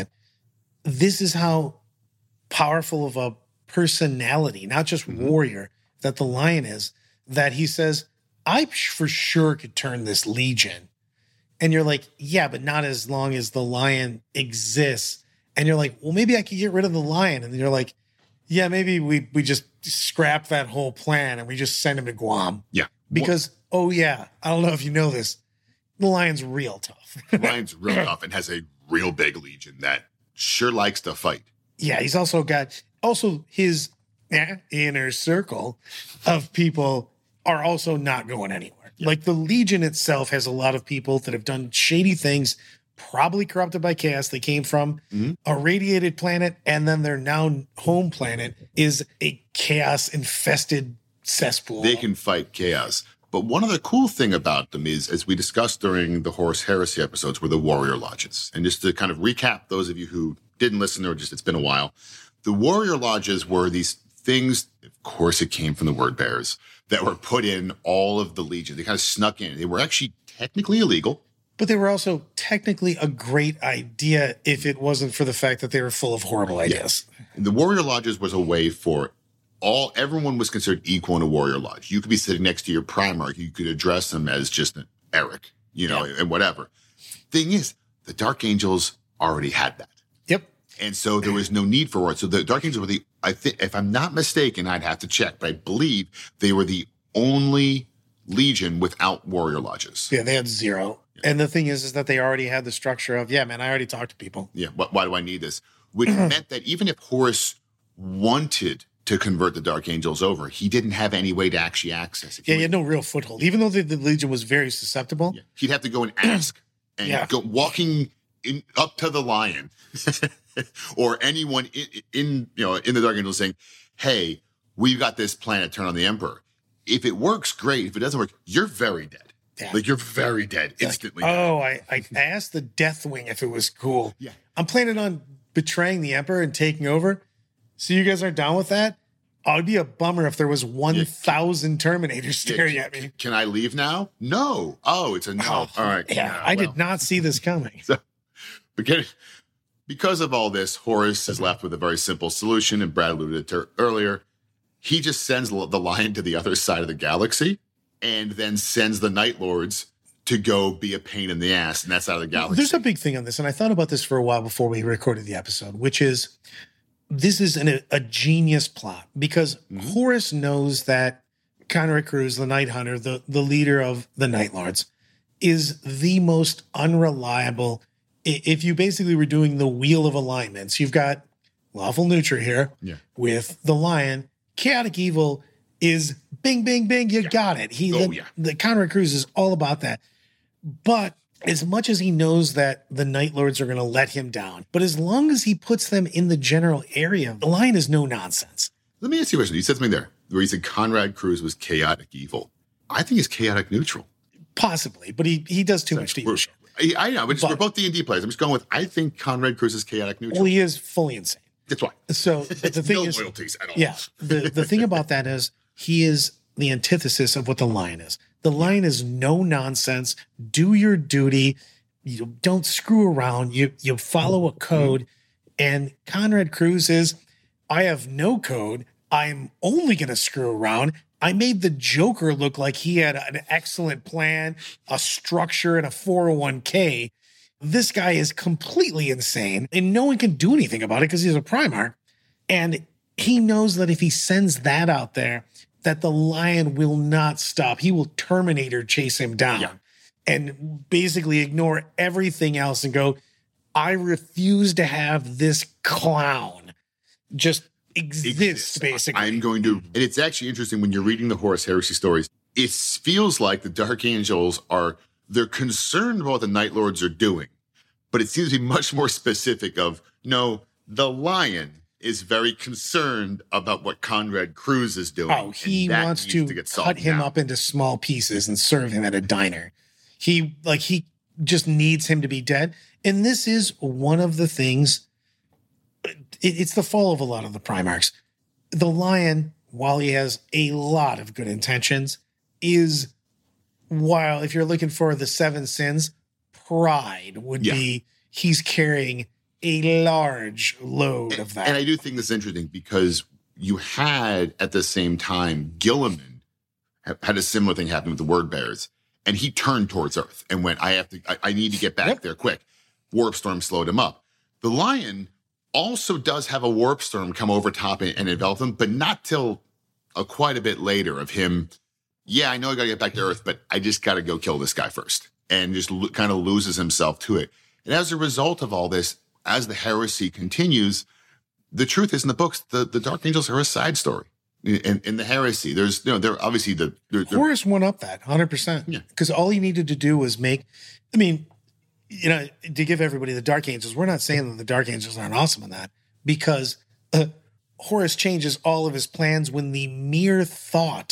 This is how powerful of a personality, not just mm-hmm. warrior, that the lion is, that he says, I for sure could turn this legion. And you're like, yeah, but not as long as the lion exists. And you're like, well, maybe I could get rid of the lion. And you're like, yeah, maybe we we just scrap that whole plan and we just send him to Guam. Yeah. Because, oh yeah, I don't know if you know this, the lion's real tough. The lion's real tough and has a real big legion that sure likes to fight. Yeah, he's also got, also his eh, inner circle of people are also not going anywhere. Yeah. Like the Legion itself has a lot of people that have done shady things, probably corrupted by chaos. They came from mm-hmm. a radiated planet, and then their now home planet is a chaos-infested cesspool. They can fight chaos. But one other cool thing about them is, as we discussed during the Horus Heresy episodes, were the Warrior Lodges. And just to kind of recap, those of you who didn't listen or just it's been a while, the Warrior Lodges were these things, of course it came from the Word Bearers, that were put in all of the Legion. They kind of snuck in. They were actually technically illegal. But they were also technically a great idea if it wasn't for the fact that they were full of horrible ideas. Yeah. The Warrior Lodges was a way for all, everyone was considered equal in a Warrior Lodge. You could be sitting next to your Primarch. You could address them as just an Eric, you know, yeah. and whatever. Thing is, the Dark Angels already had that. Yep. And so there was no need for it. So the Dark Angels were the, I think, if I'm not mistaken, I'd have to check, but I believe they were the only Legion without Warrior Lodges. Yeah, they had zero. Yeah. And the thing is, is that they already had the structure of, yeah, man, I already talked to people. Yeah, wh- why do I need this? Which meant that even if Horus wanted to convert the Dark Angels over, he didn't have any way to actually access it. He yeah, he had no real foothold. Even though the, the Legion was very susceptible. Yeah. He'd have to go and ask and yeah. go walking in, up to the lion or anyone in, in, you know, in the Dark Angels saying, hey, we've got this plan to turn on the Emperor. If it works, great. If it doesn't work, you're very dead. Yeah. Like, you're very dead, instantly. Like, dead. oh, I, I asked the Deathwing if it was cool. Yeah. I'm planning on betraying the Emperor and taking over. So you guys aren't down with that? Oh, it'd be a bummer if there was one thousand yeah. Terminators staring yeah. at me. Can I leave now? No. Oh, it's a no. Oh, all right. Yeah, no, I well. did not see this coming. So, because, because of all this, Horus is left with a very simple solution, and Brad alluded to earlier. He just sends the lion to the other side of the galaxy and then sends the Night Lords to go be a pain in the ass in that side of the galaxy. There's a big thing on this, and I thought about this for a while before we recorded the episode, which is this is an, a genius plot because mm-hmm. Horus knows that Conrad Cruz, the Night Hunter, the, the leader of the Night Lords, is the most unreliable. If you basically were doing the wheel of alignments, you've got lawful Nutra here yeah. with the lion. Chaotic Evil is bing, bing, bing. You yeah. got it. He, oh, the, yeah. the Conrad Cruz is all about that. But as much as he knows that the Night Lords are going to let him down, but as long as he puts them in the general area, the lion is no nonsense. Let me ask you a question. You said something there where you said Conrad Cruz was chaotic evil. I think he's chaotic neutral. Possibly, but he he does too so much to evil shit. I know. We're, just, but, we're both D and D players. I'm just going with, I think Conrad Cruz is chaotic neutral. Well, he is fully insane. That's why. So the thing no is, loyalties at all. Yeah. The, the thing about that is he is the antithesis of what the lion is. The lion is no nonsense. Do your duty. You don't screw around. You you follow a code. And Conrad Cruz is, I have no code. I'm only going to screw around. I made the Joker look like he had an excellent plan, a structure, and a four oh one k. This guy is completely insane, and no one can do anything about it because he's a Primarch. And he knows that if he sends that out there, that the lion will not stop. He will Terminator chase him down. Yeah. and basically ignore everything else and go, I refuse to have this clown just exist, Exists. basically. I'm going to, and it's actually interesting when you're reading the Horus Heresy stories, it feels like the Dark Angels are, they're concerned about what the Night Lords are doing, but it seems to be much more specific of, no, the Lion is very concerned about what Conrad Cruz is doing. Oh, he wants to, to get cut him now. up into small pieces and serve him at a diner. He, like, he just needs him to be dead. And this is one of the things, it, it's the fall of a lot of the Primarchs. The Lion, while he has a lot of good intentions, is, while if you're looking for the seven sins, pride would Yeah. be, he's carrying a large load and, of that. And I do think this is interesting because you had at the same time, Gilliman had a similar thing happen with the Word Bearers, and he turned towards Earth and went, I have to, I, I need to get back Yep. there quick. Warp Storm slowed him up. The Lion also does have a Warp Storm come over top and, and envelop him, but not till a, quite a bit later of him. Yeah, I know I got to get back to Earth, but I just got to go kill this guy first, and just lo- kind of loses himself to it. And as a result of all this, as the heresy continues, the truth is in the books, the, the Dark Angels are a side story in, in the heresy. There's, you know, they're obviously the, they're, they're, Horus went up that one hundred percent. Yeah. Because all he needed to do was make, I mean, you know, to give everybody the Dark Angels, we're not saying that the Dark Angels aren't awesome in that, because uh, Horus changes all of his plans when the mere thought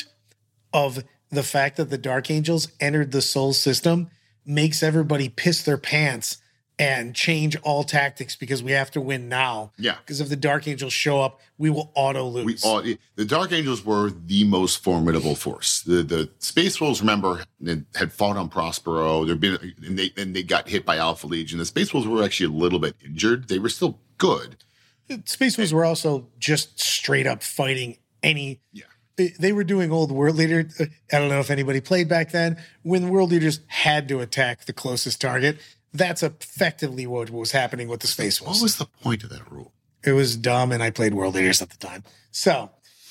of the fact that the Dark Angels entered the Sol system makes everybody piss their pants and change all tactics because we have to win now. yeah. Because if the Dark Angels show up, we will auto lose. We all, the Dark Angels were the most formidable force. The the Space Wolves, remember, had fought on Prospero. There'd been, and they and they got hit by Alpha Legion. The Space Wolves were actually a little bit injured. They were still good. Space Wolves were also just straight up fighting any. Yeah. They, they were doing old World Leader. I don't know if anybody played back then. When World Leaders had to attack the closest target, that's effectively what was happening with the Space Wolves. What was the point of that rule? It was dumb, and I played World Leaders at the time. So,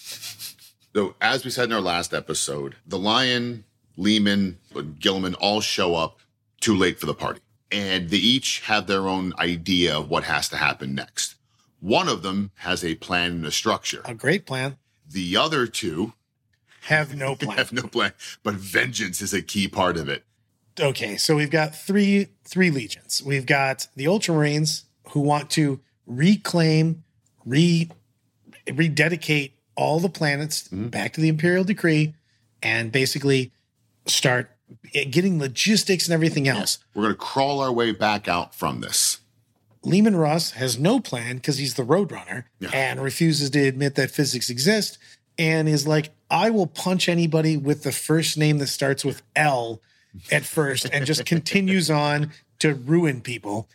So, as we said in our last episode, the Lion, Lehman, Gilliman all show up too late for the party. And they each have their own idea of what has to happen next. One of them has a plan and a structure. a great plan. The other two Have no plan. have no plan, but vengeance is a key part of it. Okay, so we've got three three legions. We've got the Ultramarines who want to reclaim, re rededicate all the planets Mm-hmm. back to the Imperial Decree, and basically start getting logistics and everything else. We're going to crawl our way back out from this. Lehman Russ has no plan because he's the Roadrunner Yeah. and refuses to admit that physics exist, and is like, I will punch anybody with the first name that starts with L at first, and just continues on to ruin people.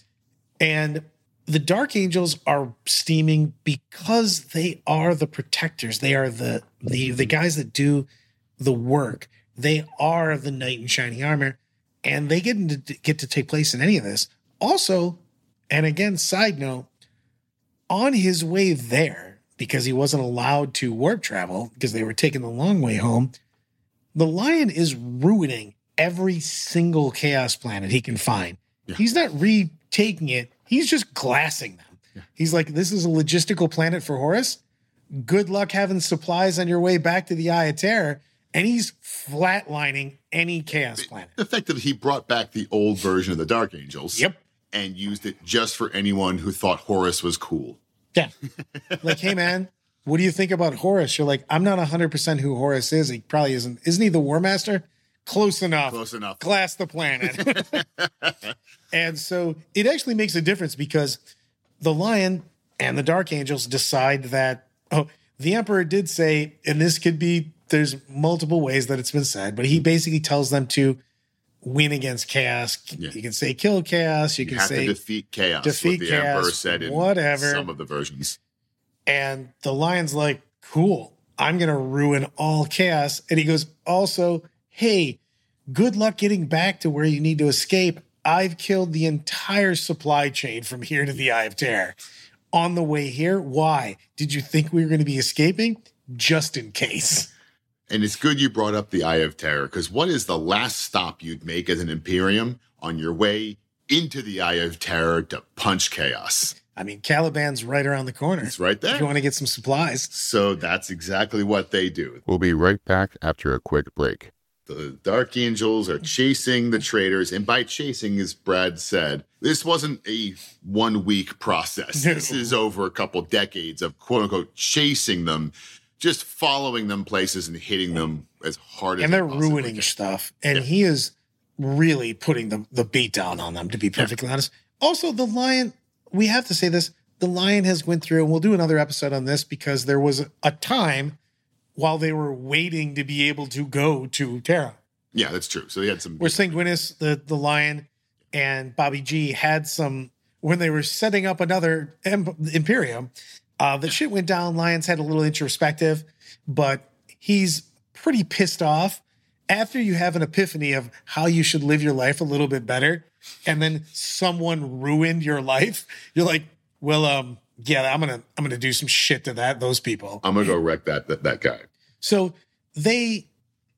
And the Dark Angels are steaming because they are the protectors. They are the the the guys that do the work. They are the knight in shining armor, and they get to get to take place in any of this. Also, and again, side note, on his way there, because he wasn't allowed to warp travel because they were taking the long way home, the Lion is ruining every single chaos planet he can find. Yeah. He's not retaking it. He's just glassing them. Yeah. He's like, this is a logistical planet for Horus. Good luck having supplies on your way back to the Eye of Terror. And he's flatlining any chaos planet. Effectively, he brought back the old version of the Dark Angels. Yep. And used it just for anyone who thought Horus was cool. Yeah. Like, hey, man, what do you think about Horus? You're like, I'm not one hundred percent who Horus is. He probably isn't. Isn't he the War Master? Close enough. Close enough. Glass the planet. And so it actually makes a difference because the Lion and the Dark Angels decide that, oh, the Emperor did say, and this could be, there's multiple ways that it's been said, but he basically tells them to win against chaos. Yeah. You can say kill chaos. You, You can have say to defeat chaos. defeat what the chaos, Emperor said in whatever. some of the versions. And the Lion's like, cool, I'm going to ruin all chaos. And he goes, also, hey, good luck getting back to where you need to escape. I've killed the entire supply chain from here to the Eye of Terror. On the way here, why? Did you think we were going to be escaping? Just in case. And it's good you brought up the Eye of Terror, because what is the last stop you'd make as an Imperium on your way into the Eye of Terror to punch chaos? I mean, Caliban's right around the corner. It's right there. If you want to get some supplies. So that's exactly what they do. We'll be right back after a quick break. The Dark Angels are chasing the traitors, and by chasing, as Brad said, this wasn't a one-week process. No. This is over a couple decades of quote-unquote chasing them, just following them places and hitting them as hard as And they're they possibly ruining can. stuff. And Yeah. he is really putting the, the beat down on them, to be perfectly honest. Also, the Lion, we have to say this, the Lion has went through, and we'll do another episode on this, because there was a time while they were waiting to be able to go to Terra, Yeah, that's true. So they had some. where Sanguinis, the, the Lion, and Bobby G had some, when they were setting up another em- Imperium, uh, the shit went down. Lions had a little introspective, but he's pretty pissed off. After you have an epiphany of how you should live your life a little bit better, and then someone ruined your life, you're like, well, um, yeah, I'm gonna I'm gonna do some shit to that those people. I'm gonna go wreck that that, that guy. So they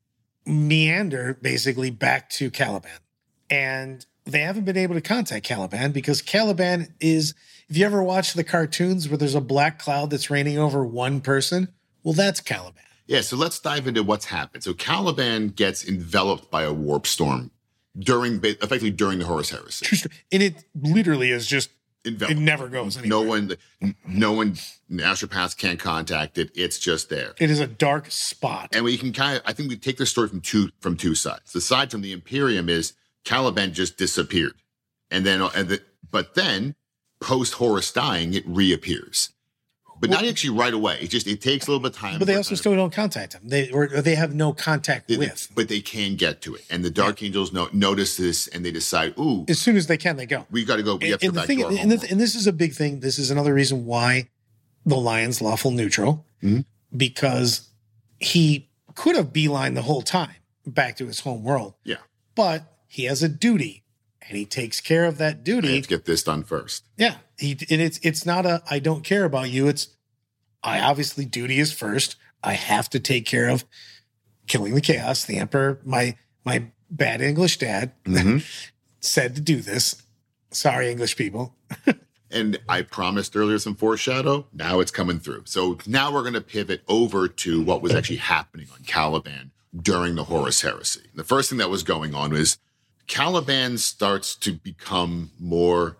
meander basically back to Caliban, and they haven't been able to contact Caliban because Caliban is, if you ever watch the cartoons where there's a black cloud that's raining over one person, well, that's Caliban. Yeah, so let's dive into what's happened. So Caliban gets enveloped by a warp storm during, effectively during the Horus Heresy. And it literally is just, Enveloped. it never goes anywhere. No one, no one, astropaths can't contact it. It's just there. It is a dark spot. And we can kind of, I think we take the story from two from two sides. The side from the Imperium is Caliban just disappeared, and then, and the, but then post Horus dying, it reappears, but Well, not actually right away. It just it takes a little bit of time. But they for it also to- still don't contact him. They or, or they have no contact They- with. but they can get to it, and the Dark Angels no, notice this, and they decide, "Ooh, As soon as they can, they go. we got to go. We have to and go the back thing, to our and, home the, world." and this is a big thing. This is another reason why the Lion's lawful neutral, Mhm. because he could have beelined the whole time back to his home world. Yeah. But he has a duty, and he takes care of that I duty. have to get this done first. Yeah, he and it's it's not a I don't care about you. It's I obviously duty is first. I have to take care of killing the chaos. The Emperor, my my bad English dad, Mhm. said to do this. Sorry, English people. And I promised earlier some foreshadow. Now it's coming through. So now we're going to pivot over to what was actually happening on Caliban during the Horus Heresy. The first thing that was going on was Caliban starts to become more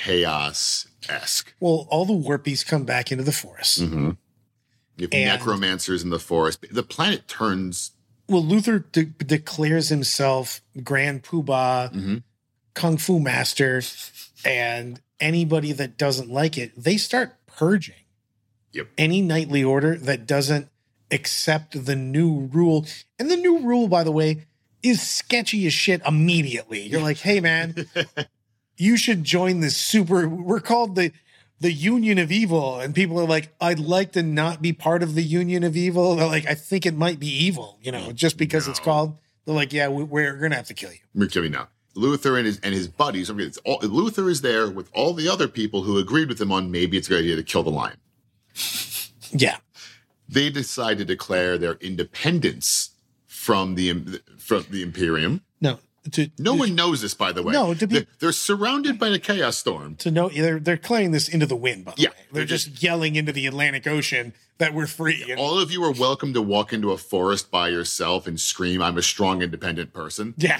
chaos-esque. Well, all the warpies come back into the forest. Mm-hmm. You have And- necromancers in the forest. The planet turns. Well, Luther de- declares himself Grand Poobah, Mhm. Kung Fu Master, and anybody that doesn't like it, they start purging. Yep. Any knightly order that doesn't accept the new rule. And the new rule, by the way, is sketchy as shit immediately. You're like, hey, man, you should join this super. We're called the the Union of Evil. And people are like, I'd like to not be part of the Union of Evil. They're like, I think it might be evil, you know, just because it's No. called. They're like, yeah, we, we're going to have to kill you. We're kidding now. Luther and his and his buddies. I mean, it's all, Luther is there with all the other people who agreed with him on maybe it's a good idea to kill the lion. Yeah. They decide to declare their independence from the from the Imperium. No. To, No to, one knows this, by the way. No, to be- they're, they're surrounded by the chaos storm. to know they're they're declaring this into the wind, by the Yeah, way. They're, they're just, yelling into the Atlantic Ocean that we're free. And- All of you are welcome to walk into a forest by yourself and scream, "I'm a strong, independent person." yeah.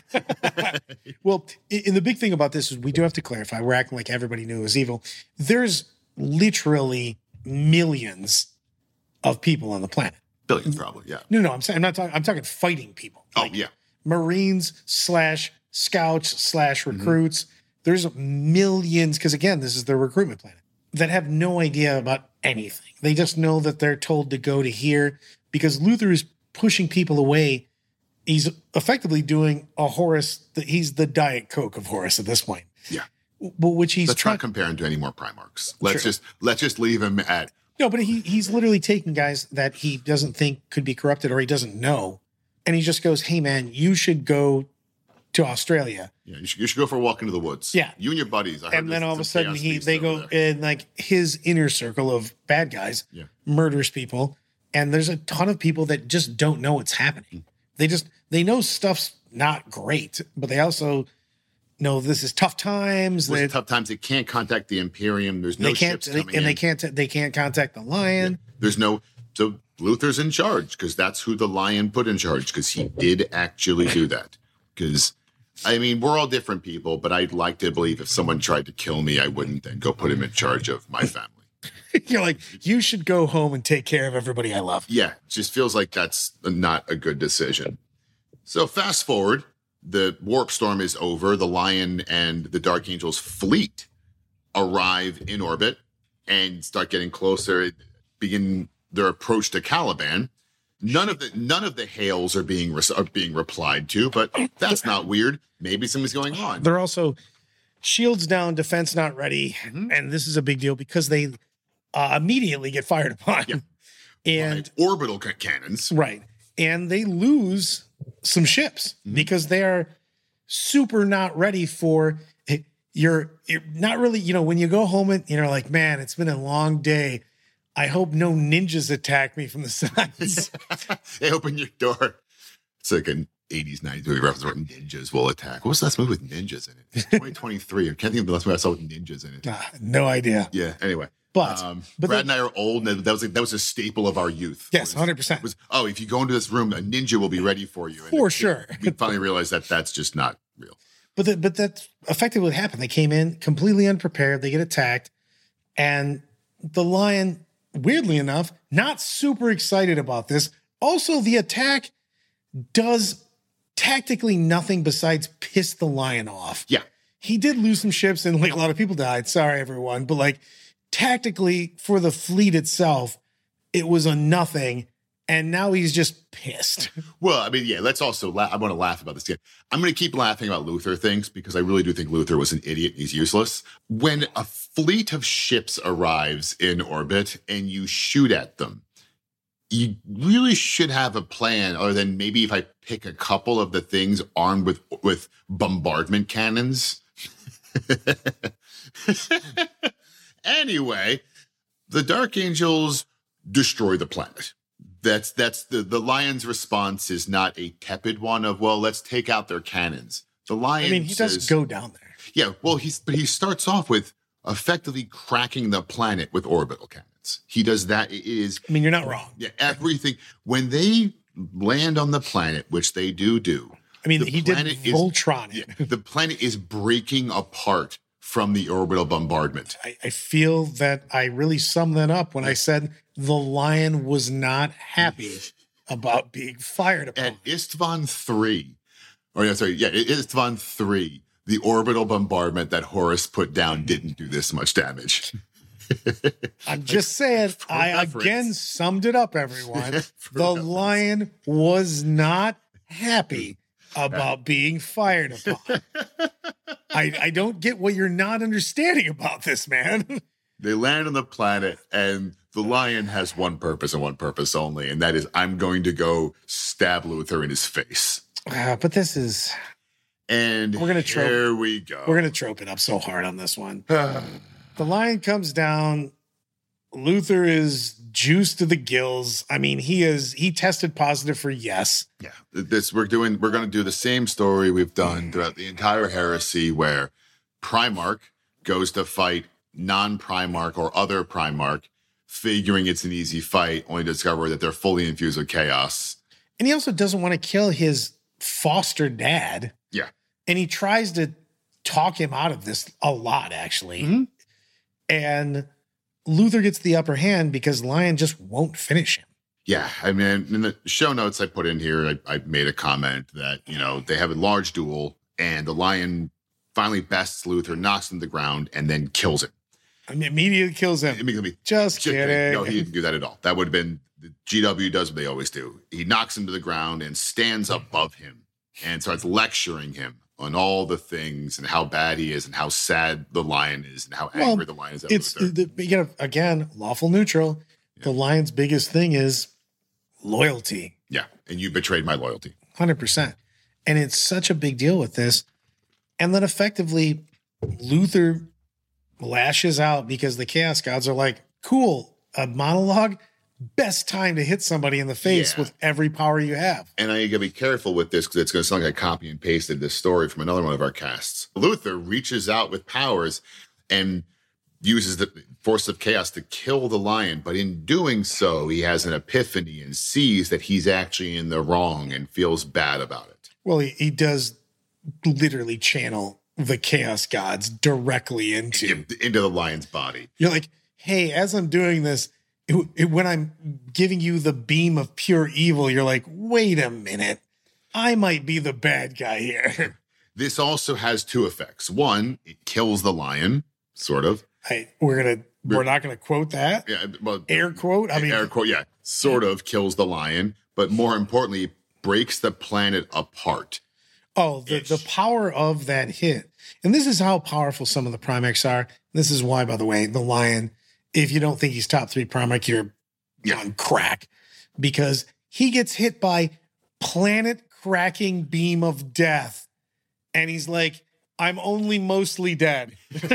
Well, i- and the big thing about this is we do have to clarify. We're acting like everybody knew it was evil. There's literally millions of people on the planet. Billions, probably. Yeah. No, no, I'm saying I'm not talking. I'm talking fighting people. Oh, Like yeah. Marines slash scouts slash Mm-hmm. recruits. There's millions because again, this is their recruitment planet that have no idea about anything. They just know that they're told to go to here because Luther is pushing people away. He's effectively doing a Horus. He's the Diet Coke of Horus at this point. Yeah. But which he's Let's trying. not compare him to any more Primarchs. Let's True. just let's just leave him at. No, but he he's literally taking guys that he doesn't think could be corrupted or he doesn't know, and he just goes, "Hey, man, you should go to Australia." Yeah, you should, you should go for a walk into the woods. Yeah. You and your buddies. I heard And then there's all of a some sudden, chaos he beasts they over go there. and like his inner circle of bad guys Yeah. murders people. And there's a ton of people that just don't know what's happening. They just, they know stuff's not great, but they also know this is tough times. There's They, tough times. They can't contact the Imperium. There's no they can't, ships coming and they in. can't, they can't contact the Lion. There's no, so Luther's in charge because that's who the Lion put in charge because he did actually do that. Because, I mean, we're all different people, but I'd like to believe if someone tried to kill me, I wouldn't then go put him in charge of my family. You're like, you should go home and take care of everybody I love. Yeah, it just feels like that's not a good decision. So fast forward, the warp storm is over. The Lion and the Dark Angel's fleet arrive in orbit and start getting closer, begin their approach to Caliban. None of the none of the hails are being re- are being replied to, but that's not weird. Maybe something's going on. They're also shields down, defense not ready. Mhm. And this is a big deal because they uh, immediately get fired upon. Yeah. And Right. Orbital ca- cannons. right. And they lose some ships Mhm. because they are super not ready for you're you're not really, you know, when you go home and you're like, man, it's been a long day. I hope no ninjas attack me from the sides. They open your door. It's like an eighties, nineties movie reference where ninjas will attack. What was the last movie with ninjas in it? It's twenty twenty-three. I can't think of the last movie I saw with ninjas in it. Ah, no idea. Yeah. Anyway, But um, but Brad they- and I are old, and that was a, that was a staple of our youth. Yes, Was- one hundred percent. Was oh, if you go into this room, a ninja will be ready for you. And For it- sure. We finally realized that that's just not real. But the, but that's effectively what happened. They came in completely unprepared. They get attacked, and the Lion, weirdly enough, not super excited about this. Also, the attack does tactically nothing besides piss the Lion off. Yeah. He did lose some ships, and like a lot of people died. Sorry, everyone. But like tactically, for the fleet itself, it was a nothing. And now he's just pissed. Well, I mean, yeah, let's also laugh. I want to laugh about this again. I'm going to keep laughing about Luther things because I really do think Luther was an idiot. He's useless. When a fleet of ships arrives in orbit and you shoot at them, you really should have a plan other than maybe if I pick a couple of the things armed with, with bombardment cannons. Anyway, the Dark Angels destroy the planet. That's that's the the Lion's response is not a tepid one of, well, let's take out their cannons. The Lion I mean, he says, does go down there. yeah, well, he's but he starts off with effectively cracking the planet with orbital cannons. He does that. It is I mean, you're not wrong. yeah, everything when they land on the planet, which they do do. I mean, The he did planet is- Voltron it. Yeah, the planet is breaking apart from the orbital bombardment. I, I feel that I really summed that up when I said the Lion was not happy about being fired upon. At Istvan three, or yeah, sorry, yeah, Istvan three, the orbital bombardment that Horus put down didn't do this much damage. I'm just saying, for I reference. again summed it up, everyone. For the reference. Lion was not happy about being fired upon. I, I don't get what you're not understanding about this, man. They land on the planet, and the Lion has one purpose and one purpose only, and that is I'm going to go stab Luther in his face. Uh, but this is, And We're gonna trope- here we go. we're going to trope it up so hard on this one. The Lion comes down. Luther is juiced to the gills. I mean, he is, he tested positive for yes. Yeah, this we're doing. We're going to do the same story we've done throughout the entire heresy, where Primarch goes to fight non-Primarch or other Primarch, figuring it's an easy fight, only to discover that they're fully infused with chaos. And he also doesn't want to kill his foster dad. Yeah. And he tries to talk him out of this a lot, actually. Mhm. And Luther gets the upper hand because Lion just won't finish him. Yeah, I mean, in the show notes I put in here, I, I made a comment that, you know, they have a large duel, and the Lion finally bests Luther, knocks him to the ground, and then kills him. I mean, immediately kills him. Immediately. Just Just kidding. kidding. No, he didn't do that at all. That would have been the G W does what they always do. He knocks him to the ground and stands above him and starts lecturing him on all the things and how bad he is and how sad the Lion is and how Well, angry the Lion is at It's Luther. the, you know, again, lawful neutral. The Lion's biggest thing is loyalty. Yeah, and you betrayed my loyalty. one hundred percent. And it's such a big deal with this. And then effectively, Luther lashes out because the Chaos Gods are like, cool, a monologue? best time to hit somebody in the face Yeah. with every power you have. And I gotta be careful with this because it's gonna sound like I copy and pasted this story from another one of our casts. Luther reaches out with powers and uses the force of chaos to kill the lion, but in doing so, he has an epiphany and sees that he's actually in the wrong and feels bad about it. Well, he, he does literally channel the chaos gods directly into. Into the lion's body. You're like, hey, as I'm doing this, it, it, when I'm giving you the beam of pure evil, you're like, wait a minute, I might be the bad guy here. This also has two effects. One, it kills the lion, sort of. I, we're gonna, we're not gonna quote that. Yeah, well, Air quote. I mean, air quote. Yeah, sort of kills the lion, but more importantly, breaks the planet apart. Oh, the, the power of that hit. And this is how powerful some of the Primex are. This is why, by the way, the lion, if you don't think he's top three Primex, you're Yeah. on crack. Because he gets hit by planet cracking beam of death. And he's like, I'm only mostly dead.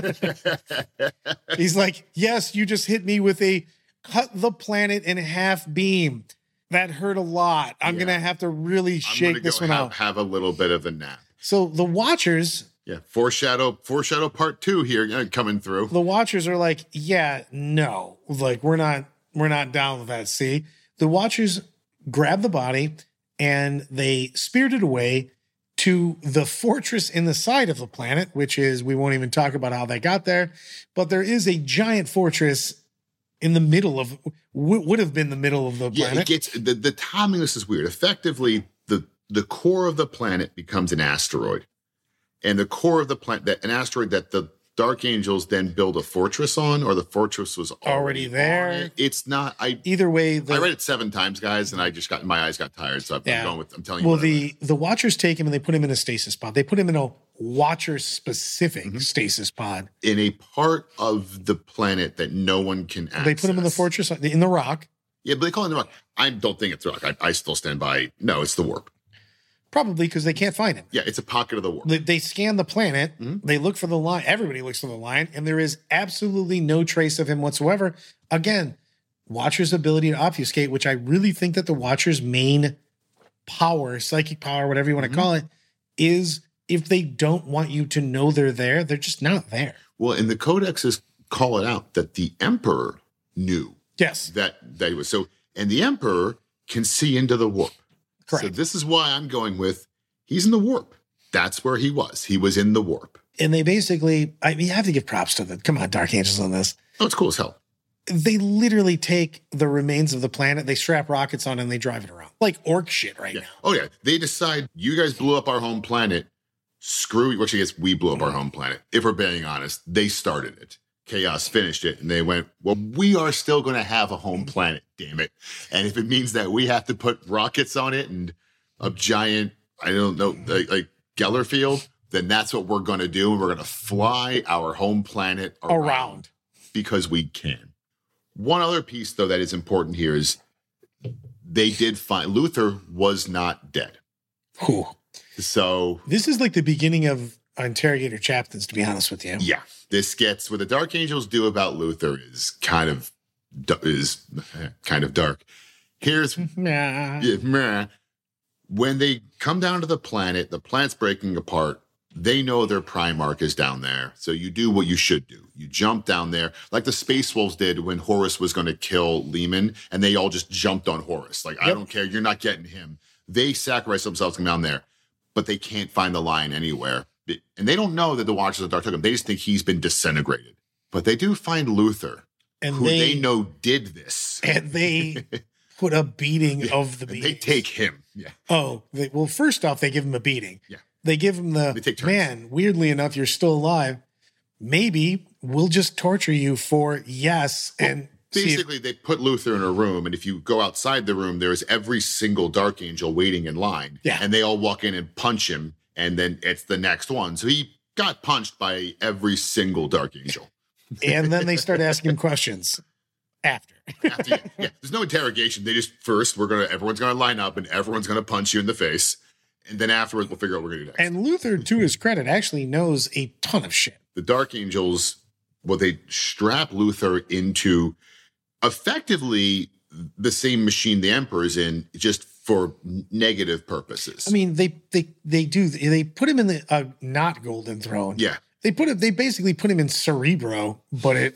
He's like, yes, you just hit me with a cut the planet in half beam. That hurt a lot. I'm Yeah. going to have to really I'm shake gonna this go one have, out. have a little bit of a nap. So the Watchers, Yeah, foreshadow, foreshadow part two here uh, coming through. the Watchers are like, yeah, no, like we're not, we're not down with that. See, the Watchers grab the body and they speared it away to the fortress in the side of the planet, which is, we won't even talk about how they got there, but there is a giant fortress in the middle of, w- would have been the middle of the Yeah, planet. it gets the, the timing. This is weird. Effectively, the the core of the planet becomes an asteroid, and the core of the planet, that an asteroid that the Dark Angels then build a fortress on, or the fortress was already, Already there. on it. It's not. I Either way, the, I read it seven times, guys, and I just got my eyes got tired. So I'm Yeah. going with. I'm telling you. well, what I read. the, the Watchers take him and they put him in a stasis pod. They put him in a Watcher specific Mm-hmm. stasis pod. in a part of the planet that no one can access. They put him in the fortress in the rock. Yeah, but they call it the rock. I don't think it's rock. I, I still stand by. No, it's the warp. Probably because they can't find him. Yeah, it's a pocket of the warp. They, they scan the planet. Mm-hmm. They look for the lion. Everybody looks for the lion, and there is absolutely no trace of him whatsoever. Again, Watcher's ability to obfuscate, which I really think that the Watcher's main power, psychic power, whatever you want to Mm-hmm. call it, is if they don't want you to know they're there, they're just not there. Well, and the codexes call it out that the emperor knew Yes. that that he was so, and the emperor can see into the warp. Correct. So this is why I'm going with he's in the warp. That's where he was. He was in the warp. And they basically, I mean, you have to give props to the, come on, Dark Angels on this. Oh, it's cool as hell. They literally take the remains of the planet, they strap rockets on, and they drive it around like orc shit right Yeah. now. Oh yeah. They decide you guys blew up our home planet. Screw you. Well, actually, I guess we blew up our home planet. If we're being honest, they started it. Chaos finished it, and they went, well, we are still going to have a home planet, damn it. And if it means that we have to put rockets on it and a giant, I don't know, like, like Geller field, then that's what we're going to do. And we're going to fly our home planet around, Around. because we can. One other piece, though, that is important here is they did find Luther was not dead. Whew. So This is like the beginning of Interrogator Chapters, to be honest with you. yeah, this gets what the Dark Angels do about Luther is kind of is kind of dark. Here's Nah. yeah, meh. When they come down to the planet, the planet's breaking apart. They know their Primarch is down there, so you do what you should do. You jump down there, like the Space Wolves did when Horus was going to kill Lehman, and they all just jumped on Horus. Like, I Yep. don't care, you're not getting him. They sacrifice themselves to come down there, but they can't find the lion anywhere. And they don't know that the Watchers of the Dark took him. They just think he's been disintegrated. But they do find Luther, And who they, they, know did this. and they put a beating of the And beatings. they take him. Yeah. Oh, they, well, first off, they give him a beating. Yeah. They give him the, They take turns. man, weirdly enough, you're still alive. Maybe we'll just torture you for yes. and see if- Basically, they put Luther in a room, and if you go outside the room, there's every single Dark Angel waiting in line. Yeah. And they all walk in and punch him, and then it's the next one. So he got punched by every single Dark Angel. and then they start asking him questions after. After, yeah, yeah, there's no interrogation. They just first we're gonna everyone's gonna line up, and everyone's gonna punch you in the face, and then afterwards we'll figure out what we're gonna do next. And Luther, to his credit, actually knows a ton of shit. The Dark Angels, well, they strap Luther into effectively the same machine the Emperor is in, just for negative purposes. I mean, they they they do they put him in the uh, not Golden Throne. Yeah. They put it. They basically put him in Cerebro, but it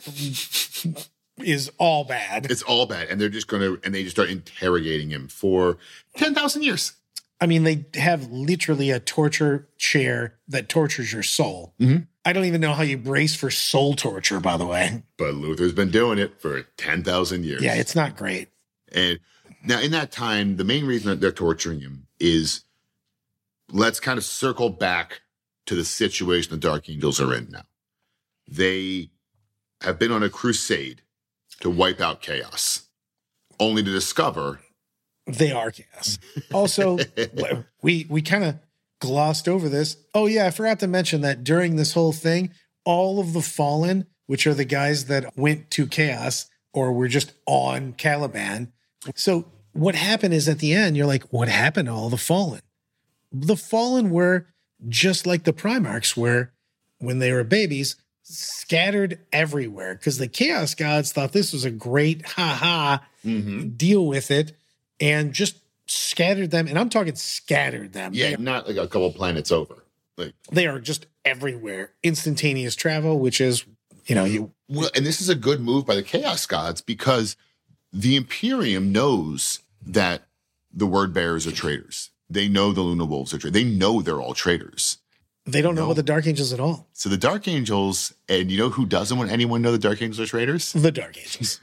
is all bad. It's all bad, and they're just going to and they just start interrogating him for ten thousand years. I mean, they have literally a torture chair that tortures your soul. Mm-hmm. I don't even know how you brace for soul torture, by the way. But Luther's been doing it for ten thousand years. Yeah, it's not great. And now, in that time, the main reason that they're torturing him is, let's kind of circle back to the situation the Dark Angels are in now. They have been on a crusade to wipe out chaos, only to discover they are chaos. Also, we we kind of glossed over this. Oh yeah, I forgot to mention that during this whole thing, all of the Fallen, which are the guys that went to chaos or were just on Caliban. So what happened is at the end, you're like, what happened to all the Fallen? The Fallen were just like the Primarchs were when they were babies, scattered everywhere because the Chaos Gods thought this was a great ha-ha, mm-hmm. deal with it, and just scattered them. And I'm talking scattered them. Yeah, they, not like a couple planets over. Like they are just everywhere. Instantaneous travel, which is, you know, you. Well, and this is a good move by the Chaos Gods because the Imperium knows that the Word Bearers are traitors. They know the Luna Wolves are traitors. They know they're all traitors. They don't you know? know about the Dark Angels at all. So the Dark Angels, and you know who doesn't want anyone to know the Dark Angels are traitors? The Dark Angels.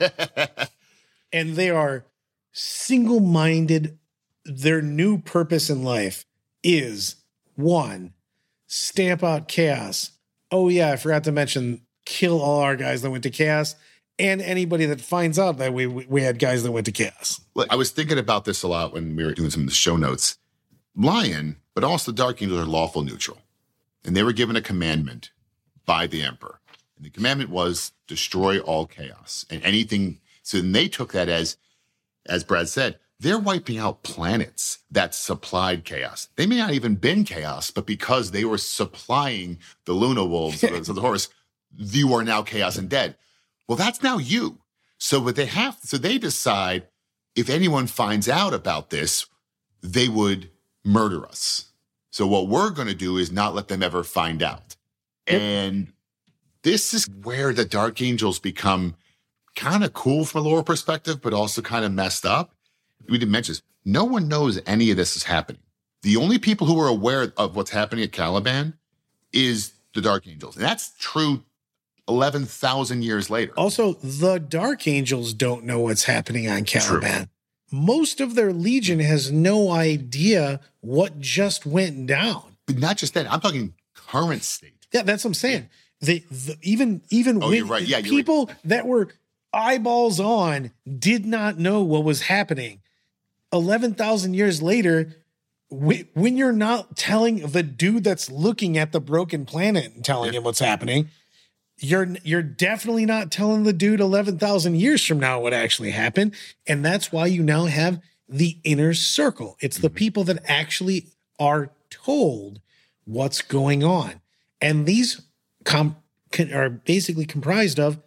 And they are single-minded. Their new purpose in life is, one, stamp out chaos. Oh, yeah, I forgot to mention, kill all our guys that went to chaos and anybody that finds out that we we had guys that went to chaos. Look, I was thinking about this a lot when we were doing some of the show notes. Lion, but also the Dark Angels are lawful neutral. And they were given a commandment by the Emperor. And the commandment was destroy all chaos and anything. So then they took that as, as Brad said, they're wiping out planets that supplied chaos. They may not even been chaos, but because they were supplying the Luna Wolves of the Horus, you are now chaos and dead. Well, that's now you. So what they have, so they decide if anyone finds out about this, they would murder us. So what we're going to do is not let them ever find out. Yep. And this is where the Dark Angels become kind of cool from a lore perspective, but also kind of messed up. We didn't mention this. No one knows any of this is happening. The only people who are aware of what's happening at Caliban is the Dark Angels. And that's true eleven thousand years later. Also, the Dark Angels don't know what's happening on Caliban. True. Most of their legion has no idea what just went down. But not just that. I'm talking current state. Yeah, that's what I'm saying. The, the even even oh, when, you're right. Yeah, you're people right. that were eyeballs on did not know what was happening. eleven thousand years later, when you're not telling the dude that's looking at the broken planet and telling yeah. him what's happening, You're you're definitely not telling the dude eleven thousand years from now what actually happened. And that's why you now have the inner circle. It's the people that actually are told what's going on. And these com- can, are basically comprised of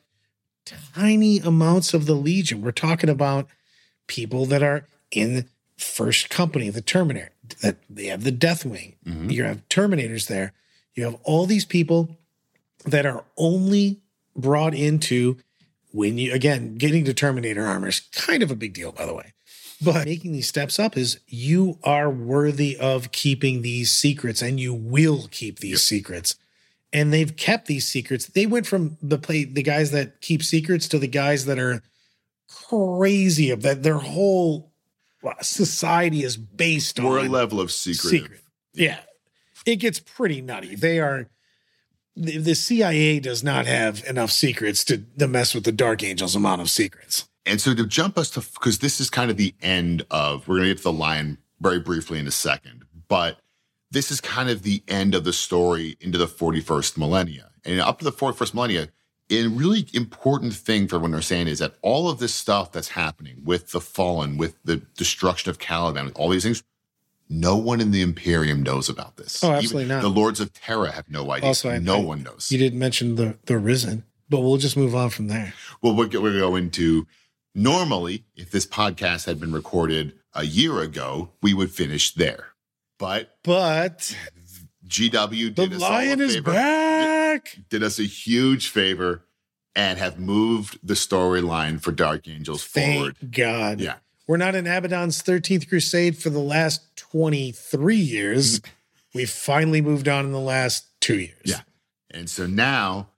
tiny amounts of the Legion. We're talking about people that are in First Company, the Terminator, that they have the Deathwing. Mm-hmm. You have Terminators there. You have all these people that are only brought into when you, again, getting to Terminator armor is kind of a big deal, by the way. But making these steps up is you are worthy of keeping these secrets, and you will keep these yep. secrets. And they've kept these secrets. They went from the play, the guys that keep secrets to the guys that are crazy of that. Their whole society is based We're on a level of secret. secret. Yeah, it gets pretty nutty. They are. The C I A does not have enough secrets to, to mess with the Dark Angels' amount of secrets. And so to jump us to, because this is kind of the end of, we're going to get to the Lion very briefly in a second, but this is kind of the end of the story into the forty-first millennia. And up to the forty-first millennia, a really important thing for everyone to understand is that all of this stuff that's happening with the Fallen, with the destruction of Caliban, with all these things, no one in the Imperium knows about this. Oh, absolutely Even not. The Lords of Terra have no idea. Also, I, no I, one knows. You didn't mention the the Risen, but we'll just move on from there. Well, we'll, we'll go into Normally, if this podcast had been recorded a year ago, we would finish there. But But G W the did us lion all a is favor, back. Did, did us a huge favor and have moved the storyline for Dark Angels forward. Thank God. Yeah. We're not in Abaddon's thirteenth Crusade for the last twenty-three years. We've finally moved on in the last two years. Yeah. And so now,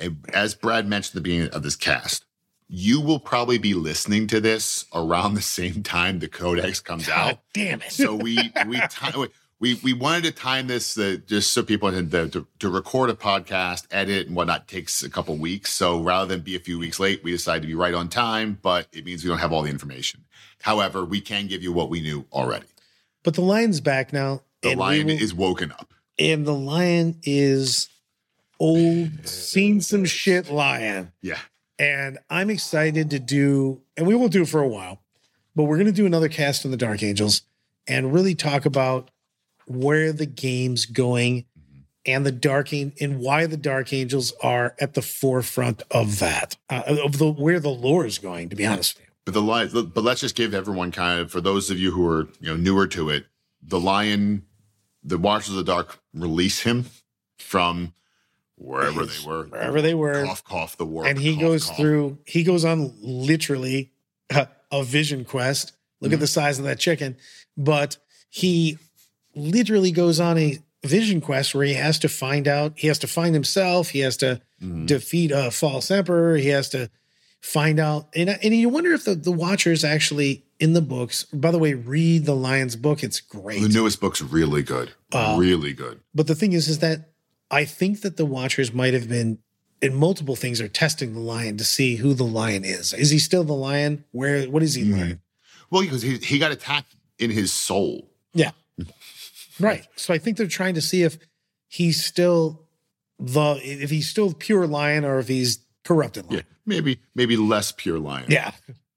as Brad mentioned at the beginning of this cast, you will probably be listening to this around the same time the Codex comes God out. damn it. So we we ti- we we wanted to time this uh, just so people can to, to to record a podcast, edit and whatnot takes a couple weeks. So rather than be a few weeks late, we decided to be right on time, but it means we don't have all the information. However, we can give you what we knew already. But the lion's back now. The and we lion will- is woken up. And the lion is old, seen some shit lion. Yeah. And I'm excited to do, and we won't do it for a while, but we're going to do another cast on the Dark Angels and really talk about where the game's going and the Dark An- and why the Dark Angels are at the forefront of that, uh, of the where the lore is going, to be honest with you. But the lion, but let's just give everyone kind of, for those of you who are you know newer to it, the lion, the Watchers of the Dark release him from wherever they were, Wherever they were. cough, cough, the war, And he cough, goes cough. through, he goes on literally a, a vision quest. Look Mm-hmm. at the size of that chicken. But he literally goes on a vision quest where he has to find out, he has to find himself, he has to Mhm. defeat a false emperor, he has to find out. And, and you wonder if the, the Watchers actually in the books, by the way, read the Lion's book. It's great. The newest book's really good, Uh, really good. But the thing is, is that I think that the Watchers might have been, in multiple things, are testing the lion to see who the lion is. Is he still the lion? Where? What is he Mhm. like? Well, because he he got attacked in his soul. Yeah. Right. So I think they're trying to see if he's still the, if he's still pure lion or if he's corrupted Yeah, lion. maybe maybe less pure lion. Yeah.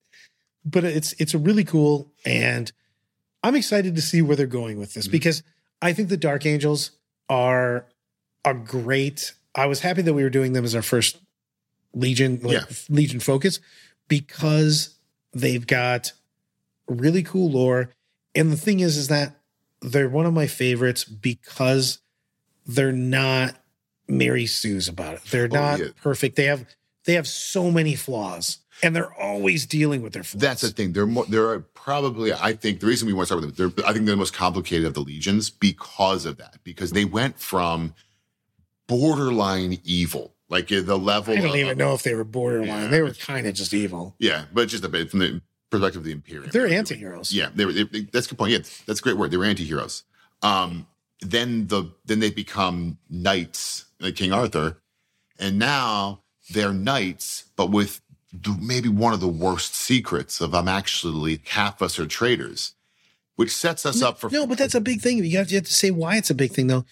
But it's, it's a really cool. And I'm excited to see where they're going with this Mhm. because I think the Dark Angels are a great, I was happy that we were doing them as our first Legion, like Yeah. Legion focus, because they've got really cool lore. And the thing is, is that they're one of my favorites because they're not Mary Sue's about it. They're Oh, not yeah. perfect. They have, they have so many flaws and they're always dealing with their flaws. That's the thing. They're more, they're probably, I think the reason we want to start with them, they're, I think they're the most complicated of the legions because of that, because they went from borderline evil, like the level. I don't of, even know if they were borderline. Yeah. They were kind of just evil. Yeah, but just a bit from the perspective of the Imperium. They're anti-heroes. Yeah, they were. They, they- that's a good point. Yeah, that's a great word. They were anti-heroes. Um, then the then they become knights, like King Arthur, and now they're knights, but with the, maybe one of the worst secrets of I'm actually half us are traitors, which sets us up for No, but that's a big thing. You have, you have to say why it's a big thing, though.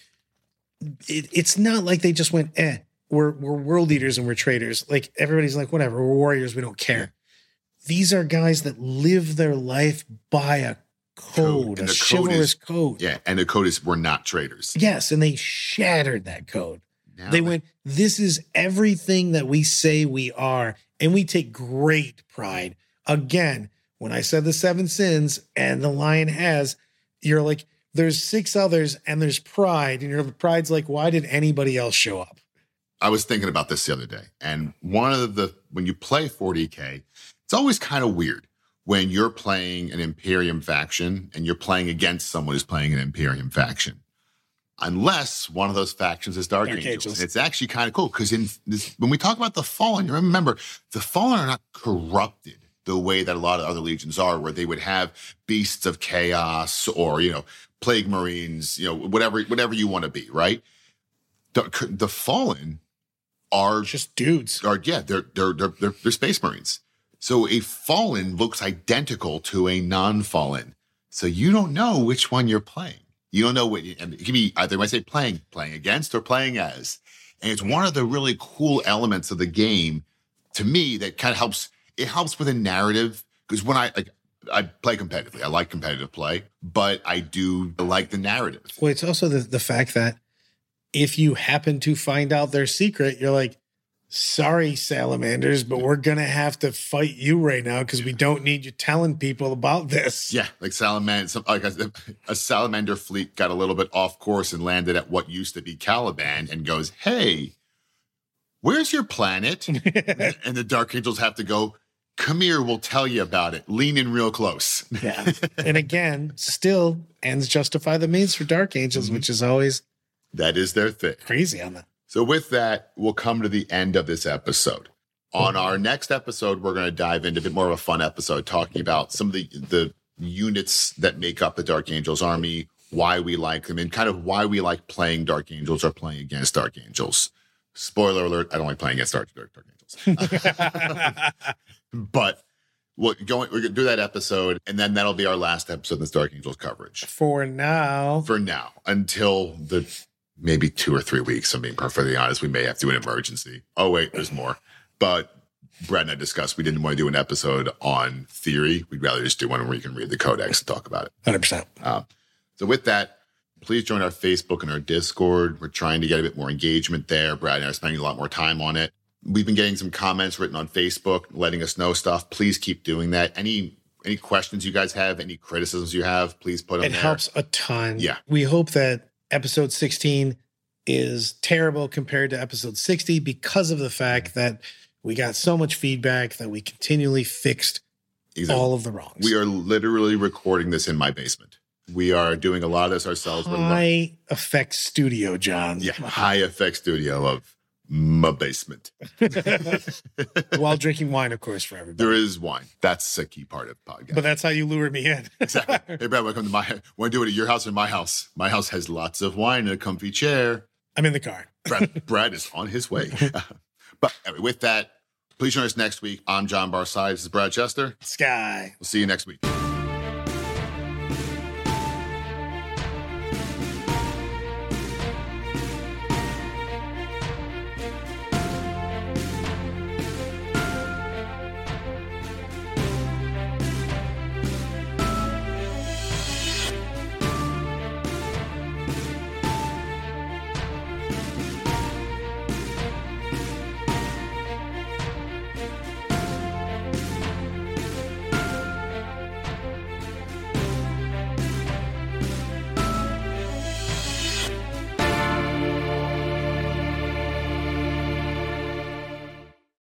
It, it's not like they just went, eh, we're, we're world leaders and we're traitors. Like everybody's like, whatever, we're warriors, we don't care. These are guys that live their life by a code, And a the code chivalrous is- code. yeah, and the code is we're not traitors. Yes, and they shattered that code. Now They went, this is everything that we say we are. And we take great pride. Again, when I said the seven sins and the lion has, you're like, there's six others and there's pride. And your pride's like, why did anybody else show up? I was thinking about this the other day, and one of the when you play forty K, it's always kind of weird when you're playing an Imperium faction and you're playing against someone who's playing an Imperium faction, unless one of those factions is Dark, Dark Angels. Angels. And it's actually kind of cool because in this, when we talk about the Fallen, you remember the Fallen are not corrupted the way that a lot of other legions are, where they would have beasts of chaos or you know plague marines, you know whatever whatever you want to be, right? The, the Fallen are Just dudes. are yeah, they're they're they're they're, they're space marines. So a fallen looks identical to a non-fallen. So you don't know which one you're playing. You don't know what, and it can be either might say playing, playing against or playing as. And it's one of the really cool elements of the game to me that kind of helps. It helps with a narrative because when I like I play competitively, I like competitive play, but I do like the narrative. Well, it's also the, the fact that if you happen to find out their secret, you're like, sorry, salamanders, but we're going to have to fight you right now because we don't need you telling people about this. Yeah, like salamander, some, like a, a salamander fleet got a little bit off course and landed at what used to be Caliban and goes, hey, where's your planet? And the Dark Angels have to go, come here, we'll tell you about it. Lean in real close. Yeah. And again, still ends justify the means for Dark Angels, mm-hmm. which is always that is their thing. Crazy on that. So with that, we'll come to the end of this episode. On our next episode, we're going to dive into a bit more of a fun episode, talking about some of the, the units that make up the Dark Angels army, why we like them, and kind of why we like playing Dark Angels or playing against Dark Angels. Spoiler alert, I don't like playing against Dark, Dark, Dark Angels. But we're going, we're going to do that episode, and then that'll be our last episode of this Dark Angels coverage. For now. For now, until the maybe two or three weeks, I'm being perfectly honest. We may have to do an emergency. Oh, wait, there's more. But Brad and I discussed we didn't want to do an episode on theory. We'd rather just do one where you can read the codex and talk about it. one hundred percent. Uh, so with that, please join our Facebook and our Discord. We're trying to get a bit more engagement there. Brad and I are spending a lot more time on it. We've been getting some comments written on Facebook, letting us know stuff. Please keep doing that. Any any questions you guys have, any criticisms you have, please put them it there. It helps a ton. Yeah. We hope that episode sixteen is terrible compared to episode sixty because of the fact that we got so much feedback that we continually fixed exactly. all of the wrongs. We are literally recording this in my basement. We are doing a lot of this ourselves. High effect studio, John. Yeah, high effect studio of my basement. While drinking wine, of course, for everybody. There is wine. That's a key part of the podcast. But that's how you lure me in. Exactly. Hey, Brad, welcome to my house. Want to do it at your house or my house? My house has lots of wine and a comfy chair. I'm in the car. Brad, Brad is on his way. But anyway, with that, please join us next week. I'm John Barside. This is Brad Chester. Sky. We'll see you next week.